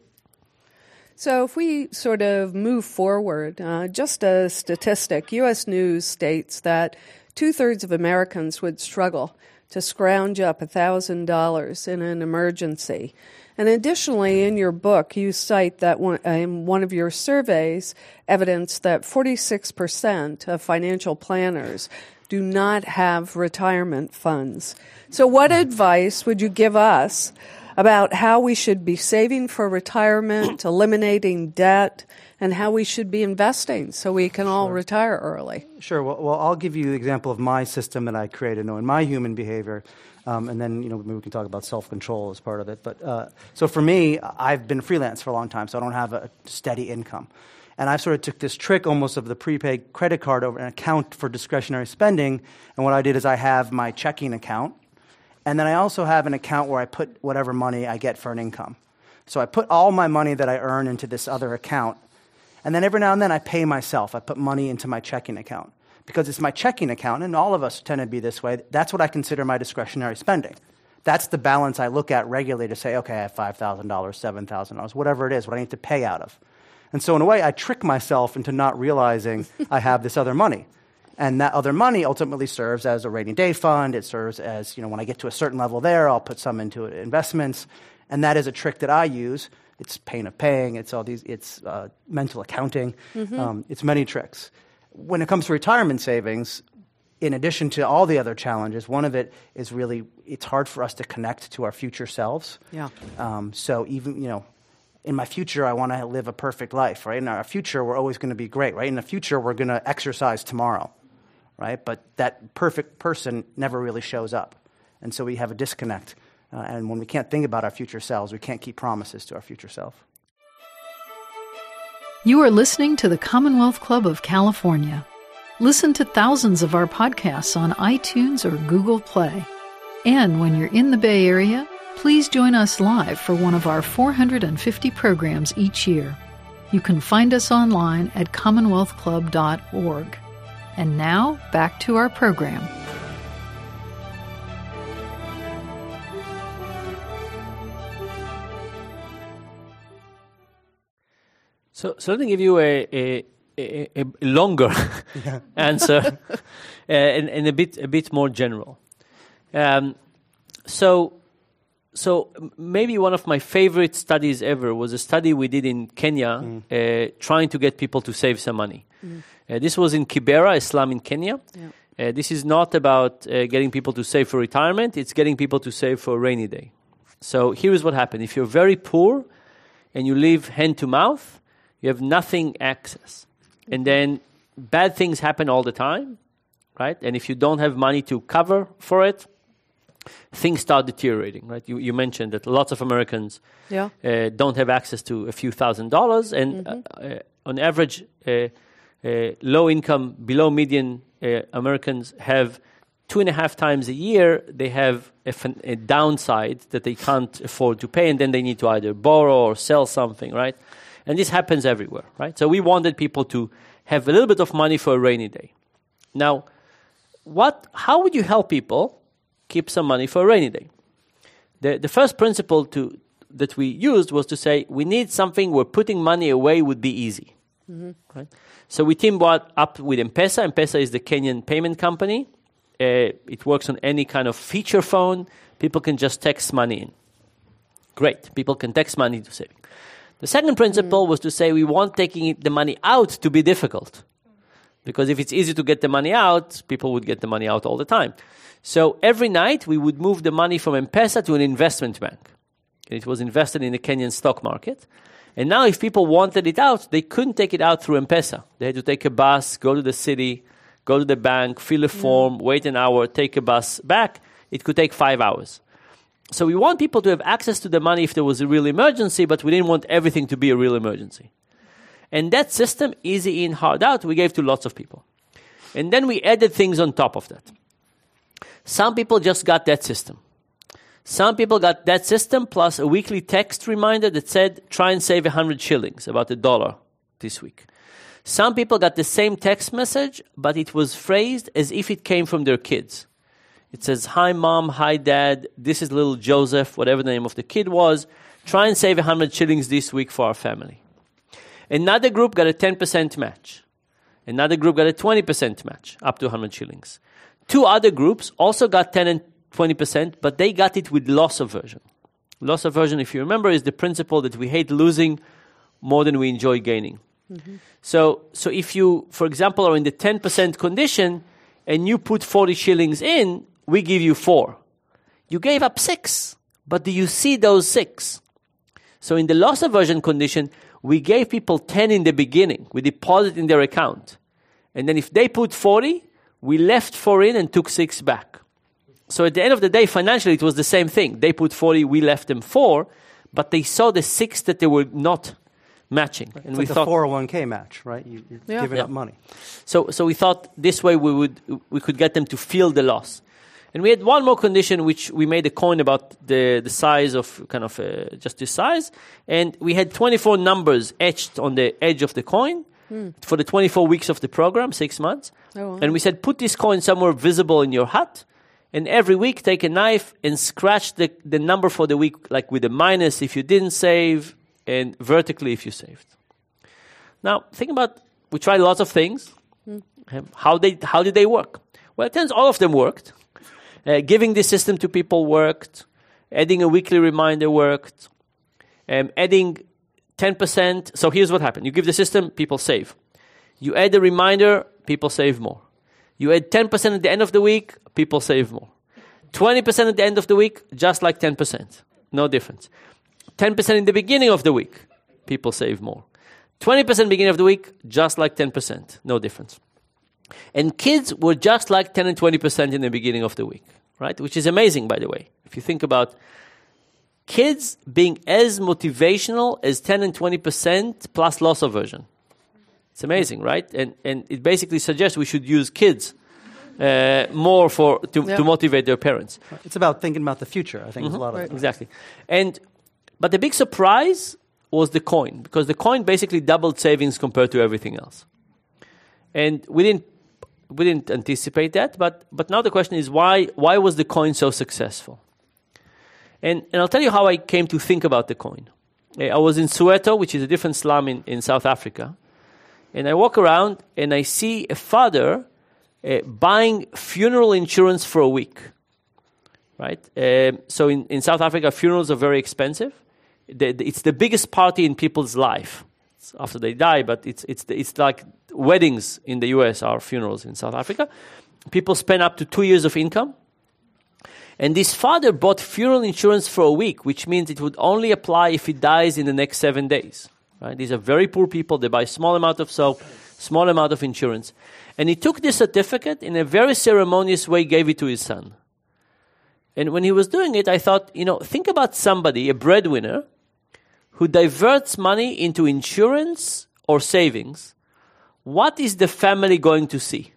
So if we sort of move forward, uh, just a statistic, U S News states that two-thirds of Americans would struggle to scrounge up one thousand dollars in an emergency. And additionally, in your book, you cite that one, in one of your surveys, evidence that forty-six percent of financial planners do not have retirement funds. So what advice would you give us about how we should be saving for retirement, eliminating debt, and how we should be investing so we can all Sure. retire early? Sure. Well, well, I'll give you the example of my system that I created, knowing my human behavior, um, and then you know maybe we can talk about self-control as part of it. But uh, so for me, I've been freelance for a long time, so I don't have a steady income. And I sort of took this trick almost of the prepaid credit card over an account for discretionary spending. And what I did is I have my checking account, and then I also have an account where I put whatever money I get for an income. So I put all my money that I earn into this other account, and then every now and then I pay myself. I put money into my checking account because it's my checking account, and all of us tend to be this way. That's what I consider my discretionary spending. That's the balance I look at regularly to say, okay, I have five thousand dollars, seven thousand dollars, whatever it is, what I need to pay out of. And so in a way, I trick myself into not realizing I have this other money. And that other money ultimately serves as a rainy day fund. It serves as, you know, when I get to a certain level there, I'll put some into investments. And that is a trick that I use. It's pain of paying. It's all these. It's uh, mental accounting. Mm-hmm. Um, it's many tricks. When it comes to retirement savings, in addition to all the other challenges, one of it is really it's hard for us to connect to our future selves. Yeah. Um, so even, you know, in my future, I want to live a perfect life, right? In our future, we're always going to be great, right? In the future, we're going to exercise tomorrow, right? But that perfect person never really shows up. And so we have a disconnect. Uh, and when we can't think about our future selves, we can't keep promises to our future self. You are listening to the Commonwealth Club of California. Listen to thousands of our podcasts on iTunes or Google Play. And when you're in the Bay Area, please join us live for one of our four hundred fifty programs each year. You can find us online at commonwealth club dot org. And now, back to our program. So, so let me give you a, a, a, a longer yeah. answer uh, and, and a bit a bit more general. Um, so, so maybe one of my favorite studies ever was a study we did in Kenya, mm. uh, trying to get people to save some money. Mm. Uh, this was in Kibera, a slum in Kenya. Yeah. Uh, this is not about uh, getting people to save for retirement; it's getting people to save for a rainy day. So here is what happened: if you're very poor and you live hand to mouth, you have nothing access. And then bad things happen all the time, right? And if you don't have money to cover for it, things start deteriorating, right? You, you mentioned that lots of Americans yeah. uh, don't have access to a few thousand dollars. And mm-hmm. uh, uh, on average, uh, uh, low-income, below-median uh, Americans have two and a half times a year, they have a, fin- a downside that they can't afford to pay, and then they need to either borrow or sell something, right? And this happens everywhere, right? So we wanted people to have a little bit of money for a rainy day. Now, what? How would you help people keep some money for a rainy day? The, the first principle to, that we used was to say, we need something where putting money away would be easy. Mm-hmm. Right? So we teamed up with M-Pesa. M-Pesa is the Kenyan payment company. Uh, it works on any kind of feature phone. People can just text money in. Great. People can text money to saving. The second principle mm. was to say we want taking the money out to be difficult. Because if it's easy to get the money out, people would get the money out all the time. So every night we would move the money from M-Pesa to an investment bank. And it was invested in the Kenyan stock market. And now if people wanted it out, they couldn't take it out through M-Pesa. They had to take a bus, go to the city, go to the bank, fill a form, mm. wait an hour, take a bus back. It could take five hours. So we want people to have access to the money if there was a real emergency, but we didn't want everything to be a real emergency. And that system, easy in, hard out, we gave to lots of people. And then we added things on top of that. Some people just got that system. Some people got that system plus a weekly text reminder that said, try and save one hundred shillings, about a dollar this week. Some people got the same text message, but it was phrased as if it came from their kids. It says, hi, Mom, hi, Dad, this is little Joseph, whatever the name of the kid was. Try and save one hundred shillings this week for our family. Another group got a ten percent match. Another group got a twenty percent match, up to one hundred shillings. Two other groups also got ten twenty percent, but they got it with loss aversion. Loss aversion, if you remember, is the principle that we hate losing more than we enjoy gaining. Mm-hmm. So, so if you, for example, are in the ten percent condition and you put forty shillings in, we give you four. You gave up six, but do you see those six? So in the loss aversion condition, we gave people ten in the beginning. We deposit in their account. And then if they put forty, we left four in and took six back. So at the end of the day, financially, it was the same thing. They put forty, we left them four, but they saw the six that they were not matching. It's and like we the thought four oh one k match, right? You, you're Yeah. giving Yeah. up money. So, so we thought this way we would we could get them to feel the loss. And we had one more condition, which we made a coin about the, the size of kind of uh, just this size. And we had twenty-four numbers etched on the edge of the coin mm. for the twenty-four weeks of the program, six months. Oh, wow. And we said, put this coin somewhere visible in your hut. And every week, take a knife and scratch the, the number for the week, like with a minus if you didn't save, and vertically if you saved. Now, think about, we tried lots of things. Mm. How they how did they work? Well, it turns all of them worked. Uh, giving the system to people worked. Adding a weekly reminder worked. Um, adding ten percent. So here's what happened. You give the system, people save. You add a reminder, people save more. You add ten percent at the end of the week, people save more. twenty percent at the end of the week, just like ten percent. No difference. ten percent in the beginning of the week, people save more. twenty percent beginning of the week, just like ten percent. No difference. And kids were just like ten and twenty percent in the beginning of the week, right? Which is amazing, by the way. If you think about kids being as motivational as ten and twenty percent plus loss aversion. It's amazing, right? And and it basically suggests we should use kids uh, more for to, Yeah. to motivate their parents. It's about thinking about the future, I think, is a lot of it. Exactly. And but the big surprise was the coin, because the coin basically doubled savings compared to everything else. And we didn't we didn't anticipate that, but but now the question is why why was the coin so successful? And and I'll tell you how I came to think about the coin. I was in Soweto, which is a different slum in, in South Africa. And I walk around and I see a father uh, buying funeral insurance for a week. Right? Um, so in, in South Africa, funerals are very expensive. The, the, it's the biggest party in people's life. It's after they die, but it's it's the, it's like weddings in the U S are funerals in South Africa. People spend up to two years of income. And this father bought funeral insurance for a week, which means it would only apply if he dies in the next seven days. Right? These are very poor people. They buy small amount of soap, small amount of insurance. And he took this certificate in a very ceremonious way, gave it to his son. And when he was doing it, I thought, you know, think about somebody, a breadwinner, who diverts money into insurance or savings. What is the family going to see?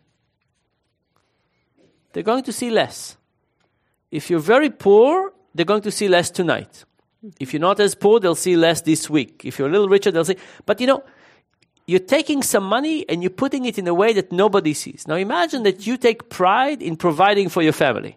They're going to see less. If you're very poor, they're going to see less tonight. If you're not as poor, they'll see less this week. If you're a little richer, they'll see. But you know, you're taking some money and you're putting it in a way that nobody sees. Now imagine that you take pride in providing for your family.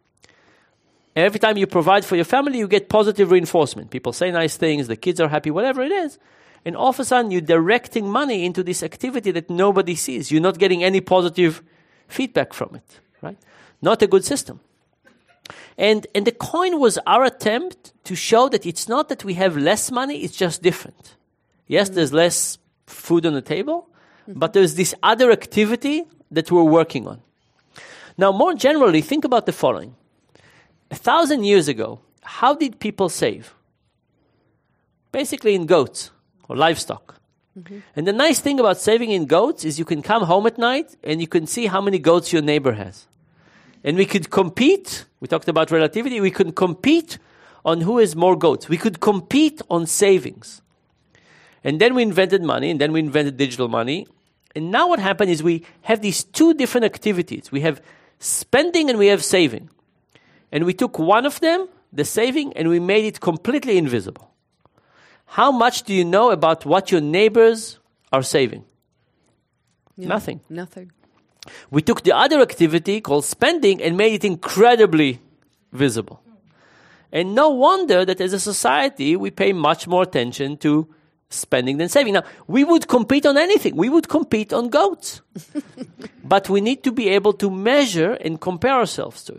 And every time you provide for your family, you get positive reinforcement. People say nice things, the kids are happy, whatever it is. And all of a sudden, you're directing money into this activity that nobody sees. You're not getting any positive feedback from it, right? Not a good system. And and the coin was our attempt to show that it's not that we have less money, it's just different. Yes, mm-hmm. there's less food on the table, mm-hmm. but there's this other activity that we're working on. Now, more generally, think about the following. A thousand years ago, how did people save? Basically in goats or livestock. Mm-hmm. And the nice thing about saving in goats is you can come home at night and you can see how many goats your neighbor has. And we could compete. We talked about relativity. We could compete on who has more goats. We could compete on savings. And then we invented money, and then we invented digital money. And now what happened is we have these two different activities. We have spending and we have saving. And we took one of them, the saving, and we made it completely invisible. How much do you know about what your neighbors are saving? Yeah, Nothing. Nothing. We took the other activity called spending and made it incredibly visible. And no wonder that as a society, we pay much more attention to spending than saving. Now, we would compete on anything. We would compete on goats. But we need to be able to measure and compare ourselves to it.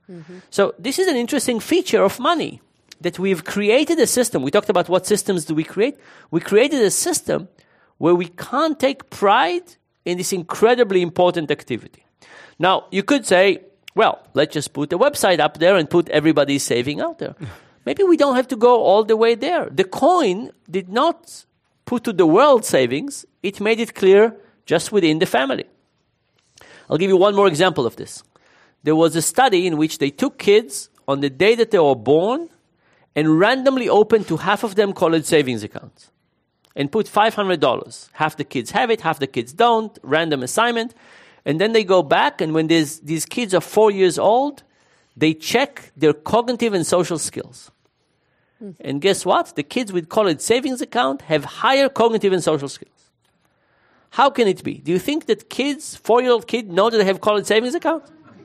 Mm-hmm. So this is an interesting feature of money, that we've created a system. We talked about what systems do we create. We created a system where we can't take pride in this incredibly important activity. Now, you could say, well, let's just put a website up there and put everybody's saving out there. Maybe we don't have to go all the way there. The coin did not put to the world savings. It made it clear just within the family. I'll give you one more example of this. There was a study in which they took kids on the day that they were born and randomly opened to half of them college savings accounts and put five hundred dollars. Half the kids have it, half the kids don't, random assignment. And then they go back, and when these kids are four years old, they check their cognitive and social skills. Mm. And guess what? The kids with college savings account have higher cognitive and social skills. How can it be? Do you think that kids, four-year-old kids, know that they have college savings account?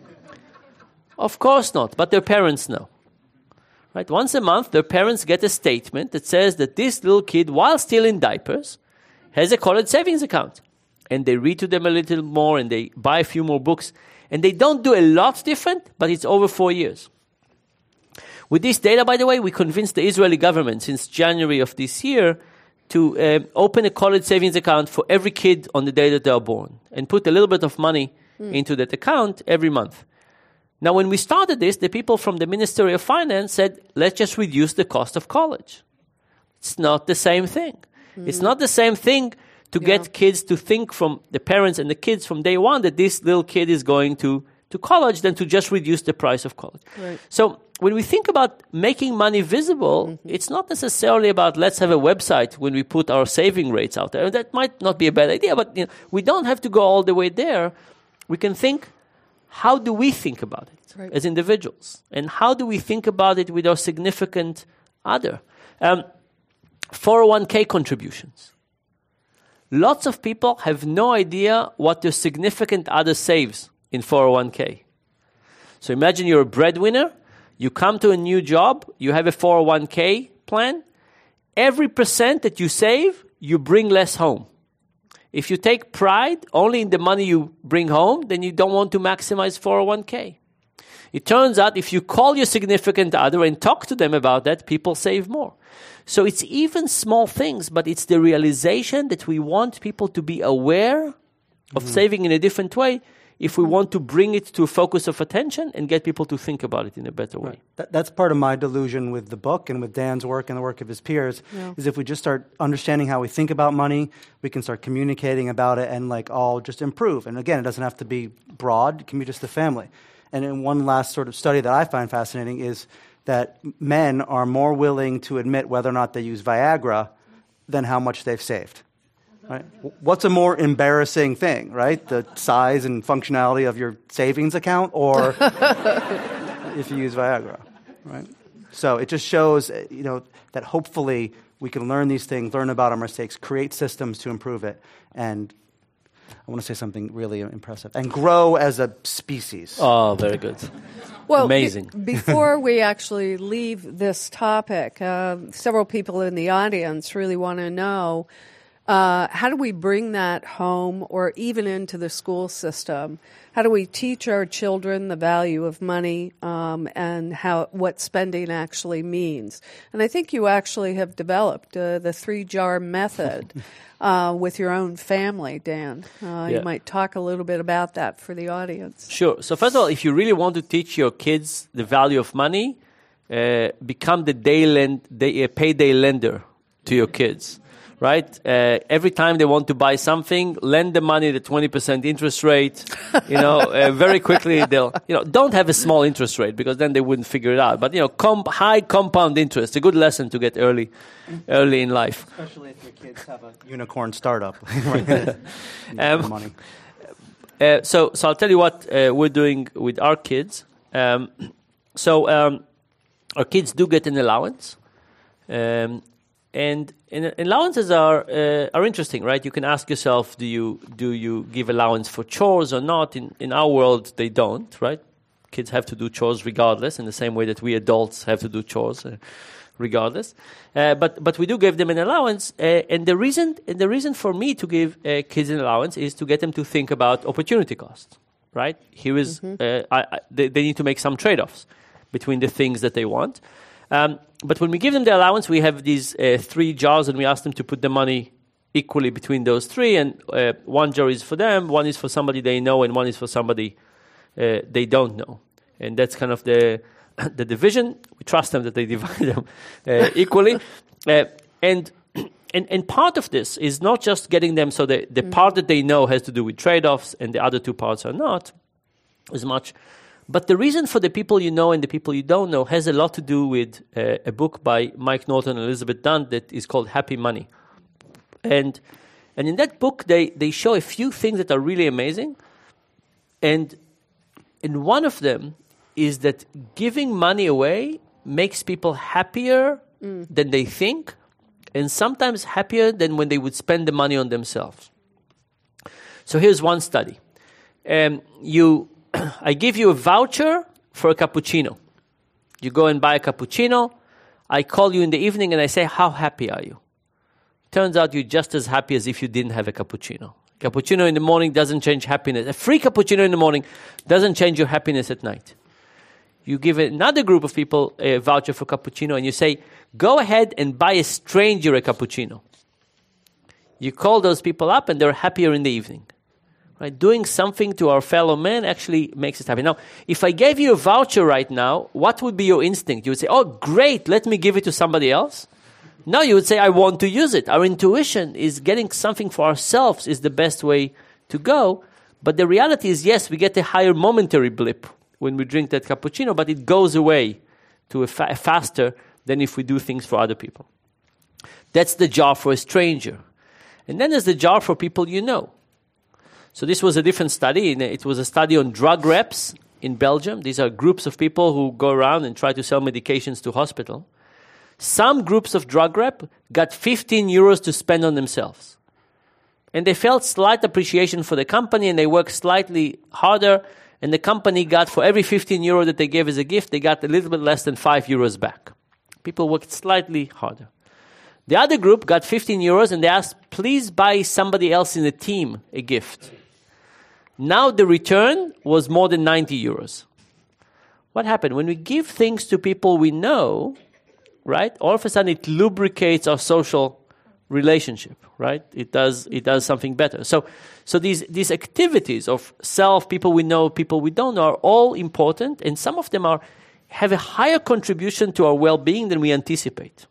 Of course not, but their parents know. Right? Once a month, their parents get a statement that says that this little kid, while still in diapers, has a college savings account. And they read to them a little more, and they buy a few more books. And they don't do a lot different, but it's over four years. With this data, by the way, we convinced the Israeli government since January of this year to uh, open a college savings account for every kid on the day that they are born and put a little bit of money mm. into that account every month. Now, when we started this, the people from the Ministry of Finance said, let's just reduce the cost of college. It's not the same thing. Mm-hmm. It's not the same thing to yeah. get kids to think from the parents and the kids from day one that this little kid is going to, to college than to just reduce the price of college. Right. So when we think about making money visible, mm-hmm. it's not necessarily about let's have a website when we put our saving rates out there. That might not be a bad idea, but you know, we don't have to go all the way there. We can think, how do we think about it right. as individuals? And how do we think about it with our significant other? Um, four oh one k contributions. Lots of people have no idea what their significant other saves in four oh one k. So imagine you're a breadwinner, you come to a new job, you have a four oh one k plan. Every percent that you save, you bring less home. If you take pride only in the money you bring home, then you don't want to maximize four oh one k. It turns out if you call your significant other and talk to them about that, people save more. So it's even small things, but it's the realization that we want people to be aware of mm-hmm. saving in a different way if we want to bring it to a focus of attention and get people to think about it in a better way. Right. That, that's part of my delusion with the book and with Dan's work and the work of his peers, yeah. is if we just start understanding how we think about money, we can start communicating about it and like all just improve. And again, it doesn't have to be broad, it can be just the family. And then one last sort of study that I find fascinating is that men are more willing to admit whether or not they use Viagra than how much they've saved. Right? What's a more embarrassing thing, right? The size and functionality of your savings account, or if you use Viagra, right? So it just shows, you know, that hopefully we can learn these things, learn about our mistakes, create systems to improve it, and I want to say something really impressive, and grow as a species. Oh, very good. Well, amazing. Be- before we actually leave this topic, uh, several people in the audience really want to know, Uh, how do we bring that home or even into the school system? How do we teach our children the value of money um, and how what spending actually means? And I think you actually have developed uh, the three-jar method uh, with your own family, Dan. Uh, yeah. You might talk a little bit about that for the audience. Sure. So first of all, if you really want to teach your kids the value of money, uh, become the day lend, the, uh, payday lender to your kids. Right? Uh, every time they want to buy something, lend the money at a twenty percent interest rate. You know, uh, very quickly they'll, you know, don't have a small interest rate because then they wouldn't figure it out. But, you know, comp- high compound interest, a good lesson to get early, early in life. Especially if your kids have a unicorn startup. um, money. Uh, so, so I'll tell you what uh, we're doing with our kids. Um, so, um, our kids do get an allowance. Um, And, and allowances are uh, are interesting, right? You can ask yourself, do you do you give allowance for chores or not? In in our world, they don't, right? Kids have to do chores regardless, in the same way that we adults have to do chores uh, regardless. Uh, but but we do give them an allowance, uh, and the reason and the reason for me to give uh, kids an allowance is to get them to think about opportunity cost. right? Here is, mm-hmm. uh, I, I, they, they need to make some trade-offs between the things that they want. Um, but when we give them the allowance, we have these uh, three jars, and we ask them to put the money equally between those three, and uh, one jar is for them, one is for somebody they know, and one is for somebody uh, they don't know. And that's kind of the the division. We trust them that they divide them uh, equally. Uh, and, and and part of this is not just getting them so the, the mm-hmm. part that they know has to do with trade-offs and the other two parts are not as much. But the reason for the people you know and the people you don't know has a lot to do with uh, a book by Mike Norton and Elizabeth Dunn that is called Happy Money. And and in that book, they, they show a few things that are really amazing. And, and one of them is that giving money away makes people happier mm. than they think, and sometimes happier than when they would spend the money on themselves. So here's one study. Um, you, I give you a voucher for a cappuccino. You go and buy a cappuccino. I call you in the evening and I say, how happy are you? Turns out you're just as happy as if you didn't have a cappuccino. Cappuccino in the morning doesn't change happiness. A free cappuccino in the morning doesn't change your happiness at night. You give another group of people a voucher for cappuccino and you say, go ahead and buy a stranger a cappuccino. You call those people up and they're happier in the evening. Right? Doing something to our fellow man actually makes us happy. Now, if I gave you a voucher right now, what would be your instinct? You would say, oh, great, let me give it to somebody else. No, you would say, I want to use it. Our intuition is getting something for ourselves is the best way to go. But the reality is, yes, we get a higher momentary blip when we drink that cappuccino, but it goes away to a fa- faster than if we do things for other people. That's the jar for a stranger. And then there's the jar for people you know. So this was a different study. It was a study on drug reps in Belgium. These are groups of people who go around and try to sell medications to hospital. Some groups of drug rep got fifteen euros to spend on themselves. And they felt slight appreciation for the company, and they worked slightly harder. And the company got, for every fifteen euro that they gave as a gift, they got a little bit less than five euros back. People worked slightly harder. The other group got fifteen euros, and they asked, please buy somebody else in the team a gift. Now the return was more than ninety euros. What happened? When we give things to people we know, right, all of a sudden it lubricates our social relationship, right? It does it does something better. So so these these activities of self, people we know, people we don't know, are all important, and some of them are have a higher contribution to our well-being than we anticipate.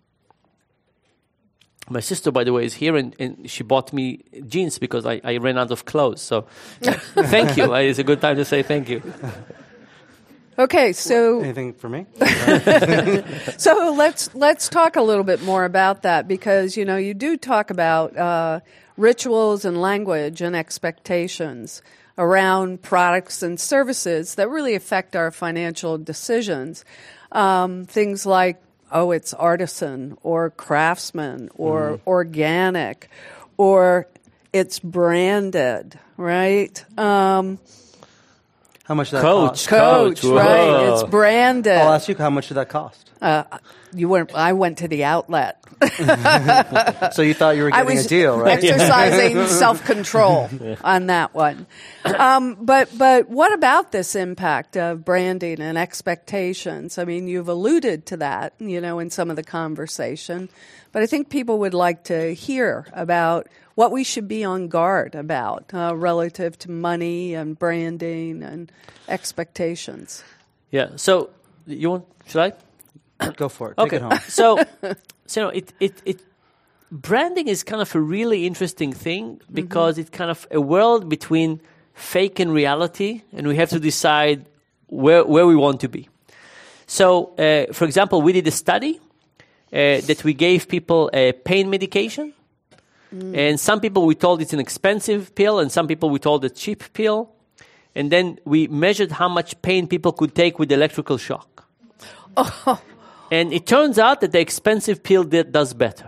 My sister, by the way, is here, and, and she bought me jeans because I, I ran out of clothes. So thank you. It's a good time to say thank you. Okay, so anything for me? So let's let's talk a little bit more about that, because you know you do talk about uh, rituals and language and expectations around products and services that really affect our financial decisions. Um, things like, oh, it's artisan or craftsman or mm. organic, or it's branded, right? Um, How much did that Coach, cost? Coach, Coach, right? whoa. It's branded. I'll ask you, how much did that cost? Uh, you went. I went to the outlet. So you thought you were I getting was a deal, right? exercising self-control yeah. on that one. Um, but but what about this impact of branding and expectations? I mean, you've alluded to that, you know, in some of the conversation. But I think people would like to hear about what we should be on guard about uh, relative to money and branding and expectations. Yeah. So you want? Should I? Go for it. Okay. Take it home. So, so it, it, it, branding is kind of a really interesting thing because mm-hmm. it's kind of a world between fake and reality, and we have to decide where where we want to be. So, uh, for example, we did a study uh, that we gave people a pain medication, mm. and some people we told it's an expensive pill, and some people we told a cheap pill, and then we measured how much pain people could take with electrical shock. Oh. And it turns out that the expensive pill did, does better.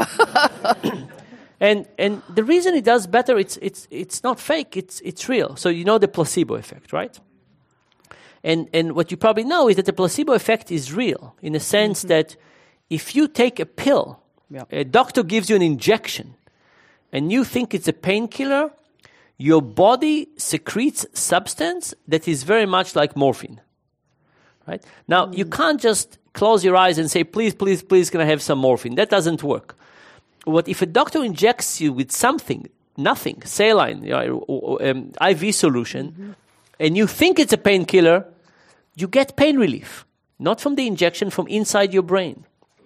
and and the reason it does better, it's it's it's not fake, it's it's real. So you know the placebo effect, right? And and what you probably know is that the placebo effect is real in the sense mm-hmm. that if you take a pill, yep. a doctor gives you an injection, and you think it's a painkiller, your body secretes substance that is very much like morphine. Right? Now, mm. you can't just close your eyes and say, please, please, please, can I have some morphine? That doesn't work. What if a doctor injects you with something, nothing, saline, you know, um, I V solution, mm-hmm. and you think it's a painkiller, you get pain relief, not from the injection, from inside your brain.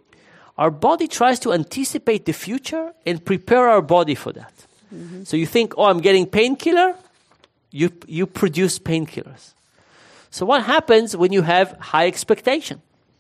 Our body tries to anticipate the future and prepare our body for that. Mm-hmm. So you think, oh, I'm getting painkiller, you you produce painkillers. So what happens when you have high expectation?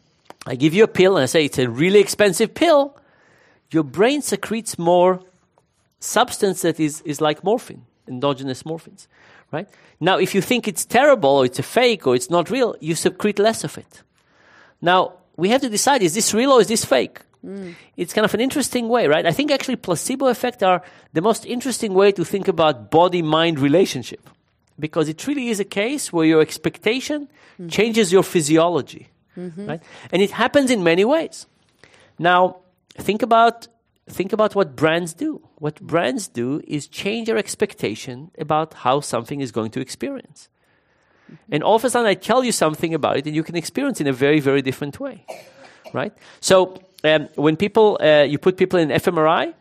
I give you a pill and I say it's a really expensive pill. Your brain secretes more substance that is, is like morphine, endogenous morphines, right? Now, if you think it's terrible or it's a fake or it's not real, you secrete less of it. Now, we have to decide, is this real or is this fake? Mm. It's kind of an interesting way, right? I think actually placebo effect are the most interesting way to think about body-mind relationship, because it really is a case where your expectation mm-hmm. changes your physiology, mm-hmm. right? And it happens in many ways. Now, think about think about what brands do. What brands do is change your expectation about how something is going to experience. Mm-hmm. And all of a sudden I tell you something about it and you can experience it in a very, very different way, right? So um, when people, uh, you put people in f M R I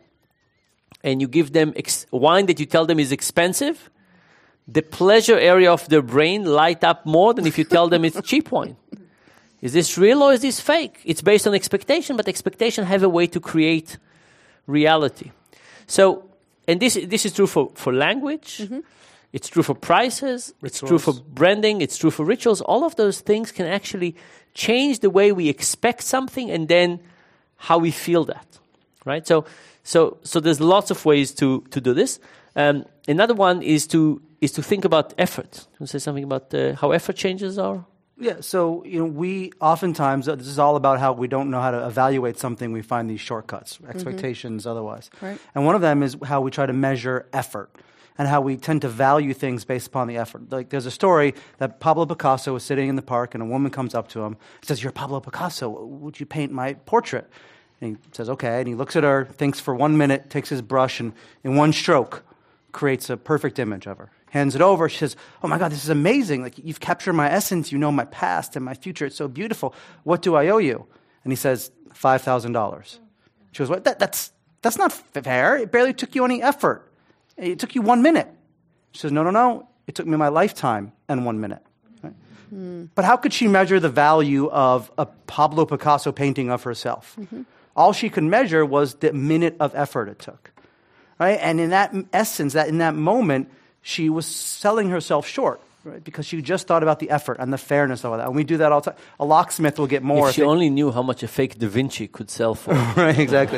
and you give them ex- wine that you tell them is expensive, the pleasure area of their brain light up more than if you tell them it's cheap wine. Is this real or is this fake? It's based on expectation, but expectation have a way to create reality. So, and this this is true for, for language, mm-hmm. it's true for prices, rituals. It's true for branding, it's true for rituals. All of those things can actually change the way we expect something and then how we feel that, right? So, so, so there's lots of ways to, to do this. Um, another one is to is to think about effort. You want to say something about uh, how effort changes our... Yeah, so you know, we oftentimes, uh, this is all about how we don't know how to evaluate something. We find these shortcuts, expectations, mm-hmm. otherwise. Right. And one of them is how we try to measure effort and how we tend to value things based upon the effort. Like there's a story that Pablo Picasso was sitting in the park and a woman comes up to him and says, "You're Pablo Picasso, would you paint my portrait?" And he says, "Okay." And he looks at her, thinks for one minute, takes his brush and in one stroke creates a perfect image of her. Hands it over. She says, "Oh my God, this is amazing. Like you've captured my essence. You know my past and my future. It's so beautiful. What do I owe you?" And he says, five thousand dollars. She goes, "What? That, that's that's not fair. It barely took you any effort. It took you one minute." She says, "No, no, no. It took me my lifetime and one minute." Right? Mm. But how could she measure the value of a Pablo Picasso painting of herself? Mm-hmm. All she could measure was the minute of effort it took. Right? And in that essence, that in that moment, she was selling herself short, right? Because she just thought about the effort and the fairness of all that. And we do that all the time. A locksmith will get more. If she only knew how much a fake Da Vinci could sell for. Right, exactly.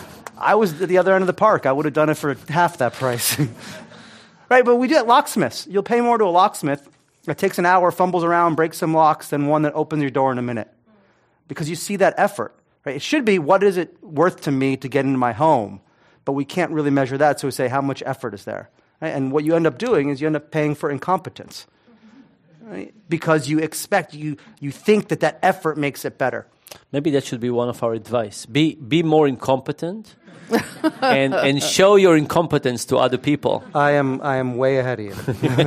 I was at the other end of the park. I would have done it for half that price. Right, but we do it locksmiths. You'll pay more to a locksmith that takes an hour, fumbles around, breaks some locks, than one that opens your door in a minute. Because you see that effort. Right? It should be, what is it worth to me to get into my home? But we can't really measure that, so we say, how much effort is there? Right? And what you end up doing is you end up paying for incompetence, right? Because you expect, you you think that that effort makes it better. Maybe that should be one of our advice. Be be more incompetent and and show your incompetence to other people. I am I am way ahead of you.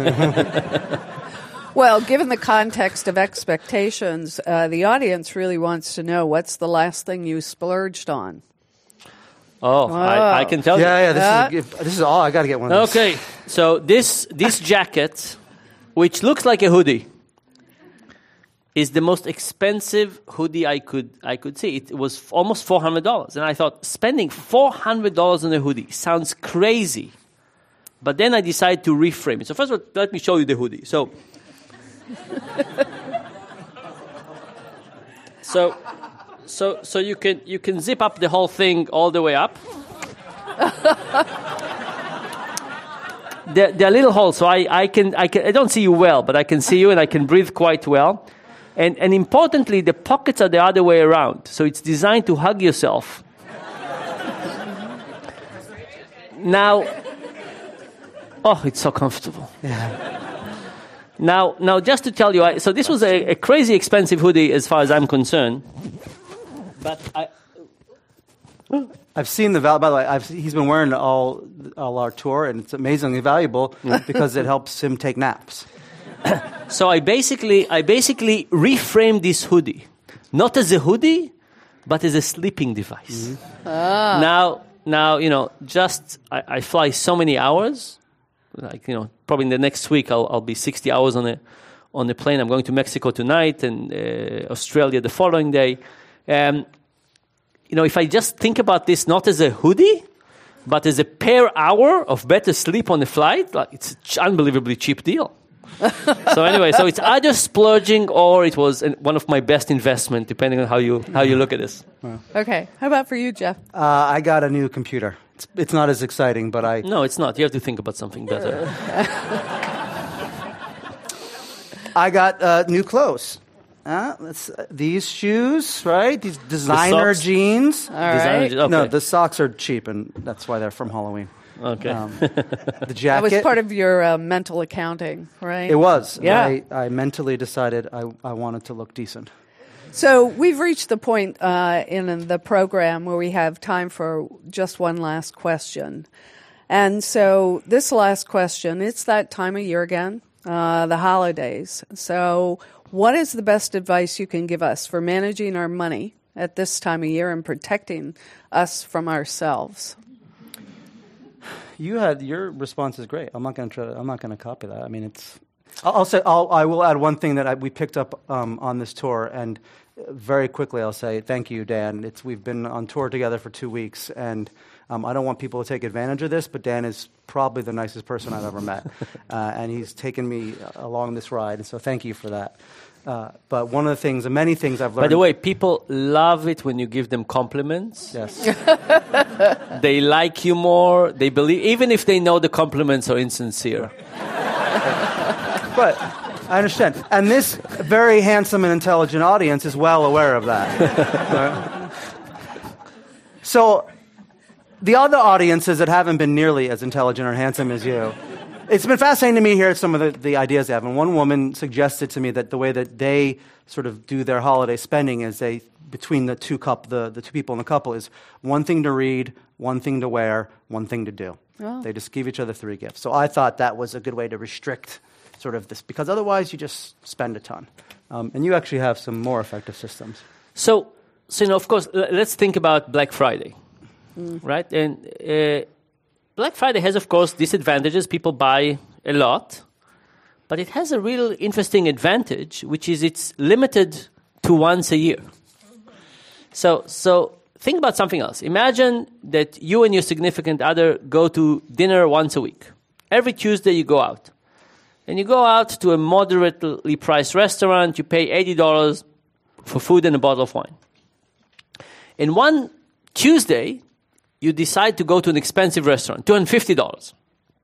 Well, given the context of expectations, uh, the audience really wants to know, what's the last thing you splurged on? Oh, oh. I, I can tell yeah, you. Yeah, this uh, is this is all. I got to get one of these. Okay, so this this jacket, which looks like a hoodie, is the most expensive hoodie I could I could see. It was f- almost four hundred dollars, and I thought spending four hundred dollars on a hoodie sounds crazy. But then I decided to reframe it. So first of all, let me show you the hoodie. So, so. So, so you can you can zip up the whole thing all the way up. there, there are little holes, so I, I can I can I don't see you well, but I can see you and I can breathe quite well. And and importantly, the pockets are the other way around, so it's designed to hug yourself. Now, oh, it's so comfortable. Yeah. Now, now, just to tell you, I, so this was a, a crazy expensive hoodie as far as I'm concerned. But I, I've seen the value. By the way, I've, he's been wearing all all our tour, and it's amazingly valuable because it helps him take naps. So I basically I basically reframed this hoodie, not as a hoodie, but as a sleeping device. Mm-hmm. Ah. Now, now you know, just I, I fly so many hours, like you know, probably in the next week I'll I'll be sixty hours on a on a plane. I'm going to Mexico tonight and uh, Australia the following day. Um, You know, if I just think about this not as a hoodie, but as a per hour of better sleep on the flight, like it's an unbelievably cheap deal. So anyway, so it's either splurging or it was an, one of my best investment, depending on how you how you look at this. Okay, how about for you, Jeff? Uh, I got a new computer. It's, it's not as exciting, but I... No, it's not. You have to think about something better. I got uh, new clothes. Uh, let's, uh, these shoes, right? These designer the jeans. All right. Designer, okay. No, the socks are cheap, and that's why they're from Halloween. Okay. Um, the jacket. That was part of your uh, mental accounting, right? It was. Yeah. I, I mentally decided I, I wanted to look decent. So we've reached the point uh, in the program where we have time for just one last question. And so this last question, it's that time of year again, uh, the holidays. So what is the best advice you can give us for managing our money at this time of year and protecting us from ourselves? You had your response is great. I'm not going to try. I'm not going to copy that. I mean, it's. I'll, I'll say. I'll, I will add one thing that I, we picked up um, on this tour, and very quickly I'll say thank you, Dan. It's we've been on tour together for two weeks, and um, I don't want people to take advantage of this, but Dan is probably the nicest person I've ever met, uh, and he's taken me along this ride, and so thank you for that. Uh, but one of the things, and many things I've learned... By the way, people love it when you give them compliments. Yes. They like you more. They believe, even if they know the compliments are insincere. But I understand. And this very handsome and intelligent audience is well aware of that. Right? So the other audiences that haven't been nearly as intelligent or handsome as you... It's been fascinating to me here some of the, the ideas they have. And one woman suggested to me that the way that they sort of do their holiday spending is they, between the two couple, the, the two people in the couple, is one thing to read, one thing to wear, one thing to do. Oh. They just give each other three gifts. So I thought that was a good way to restrict sort of this, because otherwise you just spend a ton. Um, and you actually have some more effective systems. So, so you know, of course, l- let's think about Black Friday, mm. right? And uh, Black Friday has, of course, disadvantages. People buy a lot. But it has a real interesting advantage, which is it's limited to once a year. So so think about something else. Imagine that you and your significant other go to dinner once a week. Every Tuesday you go out. And you go out to a moderately priced restaurant. You pay eighty dollars for food and a bottle of wine. And one Tuesday, you decide to go to an expensive restaurant, two hundred fifty dollars.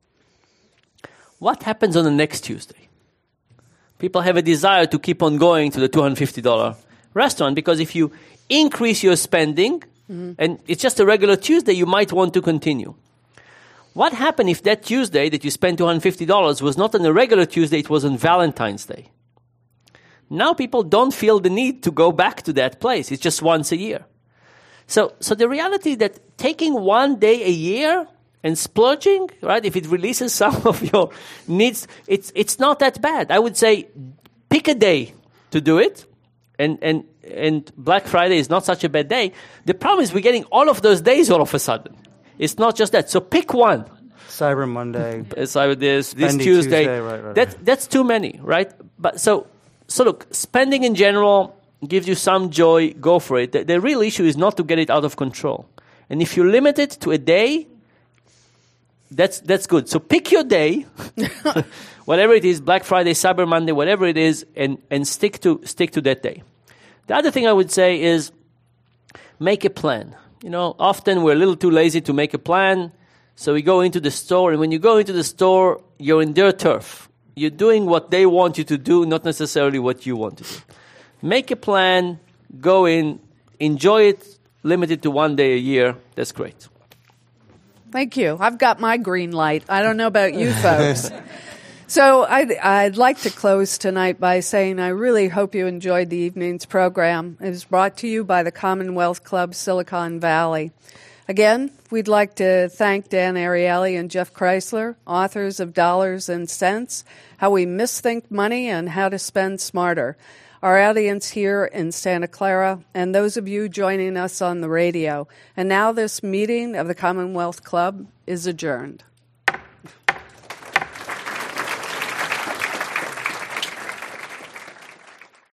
What happens on the next Tuesday? People have a desire to keep on going to the two hundred fifty dollars restaurant, because if you increase your spending, mm-hmm. and it's just a regular Tuesday, you might want to continue. What happened if that Tuesday that you spent two hundred fifty dollars was not on a regular Tuesday, it was on Valentine's Day? Now people don't feel the need to go back to that place. It's just once a year. So, so the reality that taking one day a year and splurging, right, if it releases some of your needs, it's it's not that bad. I would say pick a day to do it, and and and Black Friday is not such a bad day. The problem is we're getting all of those days all of a sudden. It's not just that. So pick one. Cyber Monday. Cyber this, this Spendy Tuesday. Tuesday. Right, right, that, right. That's too many, right? But so so look, spending in general gives you some joy, go for it. The, the real issue is not to get it out of control. And if you limit it to a day, that's that's good. So pick your day, whatever it is, Black Friday, Cyber Monday, whatever it is, and, and stick to stick to that day. The other thing I would say is make a plan. You know, often we're a little too lazy to make a plan, so we go into the store, and when you go into the store, you're in their turf. You're doing what they want you to do, not necessarily what you want to do. Make a plan, go in, enjoy it, limit it to one day a year. That's great. Thank you. I've got my green light. I don't know about you folks. So I'd, I'd like to close tonight by saying I really hope you enjoyed the evening's program. It was brought to you by the Commonwealth Club Silicon Valley. Again, we'd like to thank Dan Ariely and Jeff Chrysler, authors of Dollars and Cents, How We Misthink Money and How to Spend Smarter, our audience here in Santa Clara, and those of you joining us on the radio. And now this meeting of the Commonwealth Club is adjourned.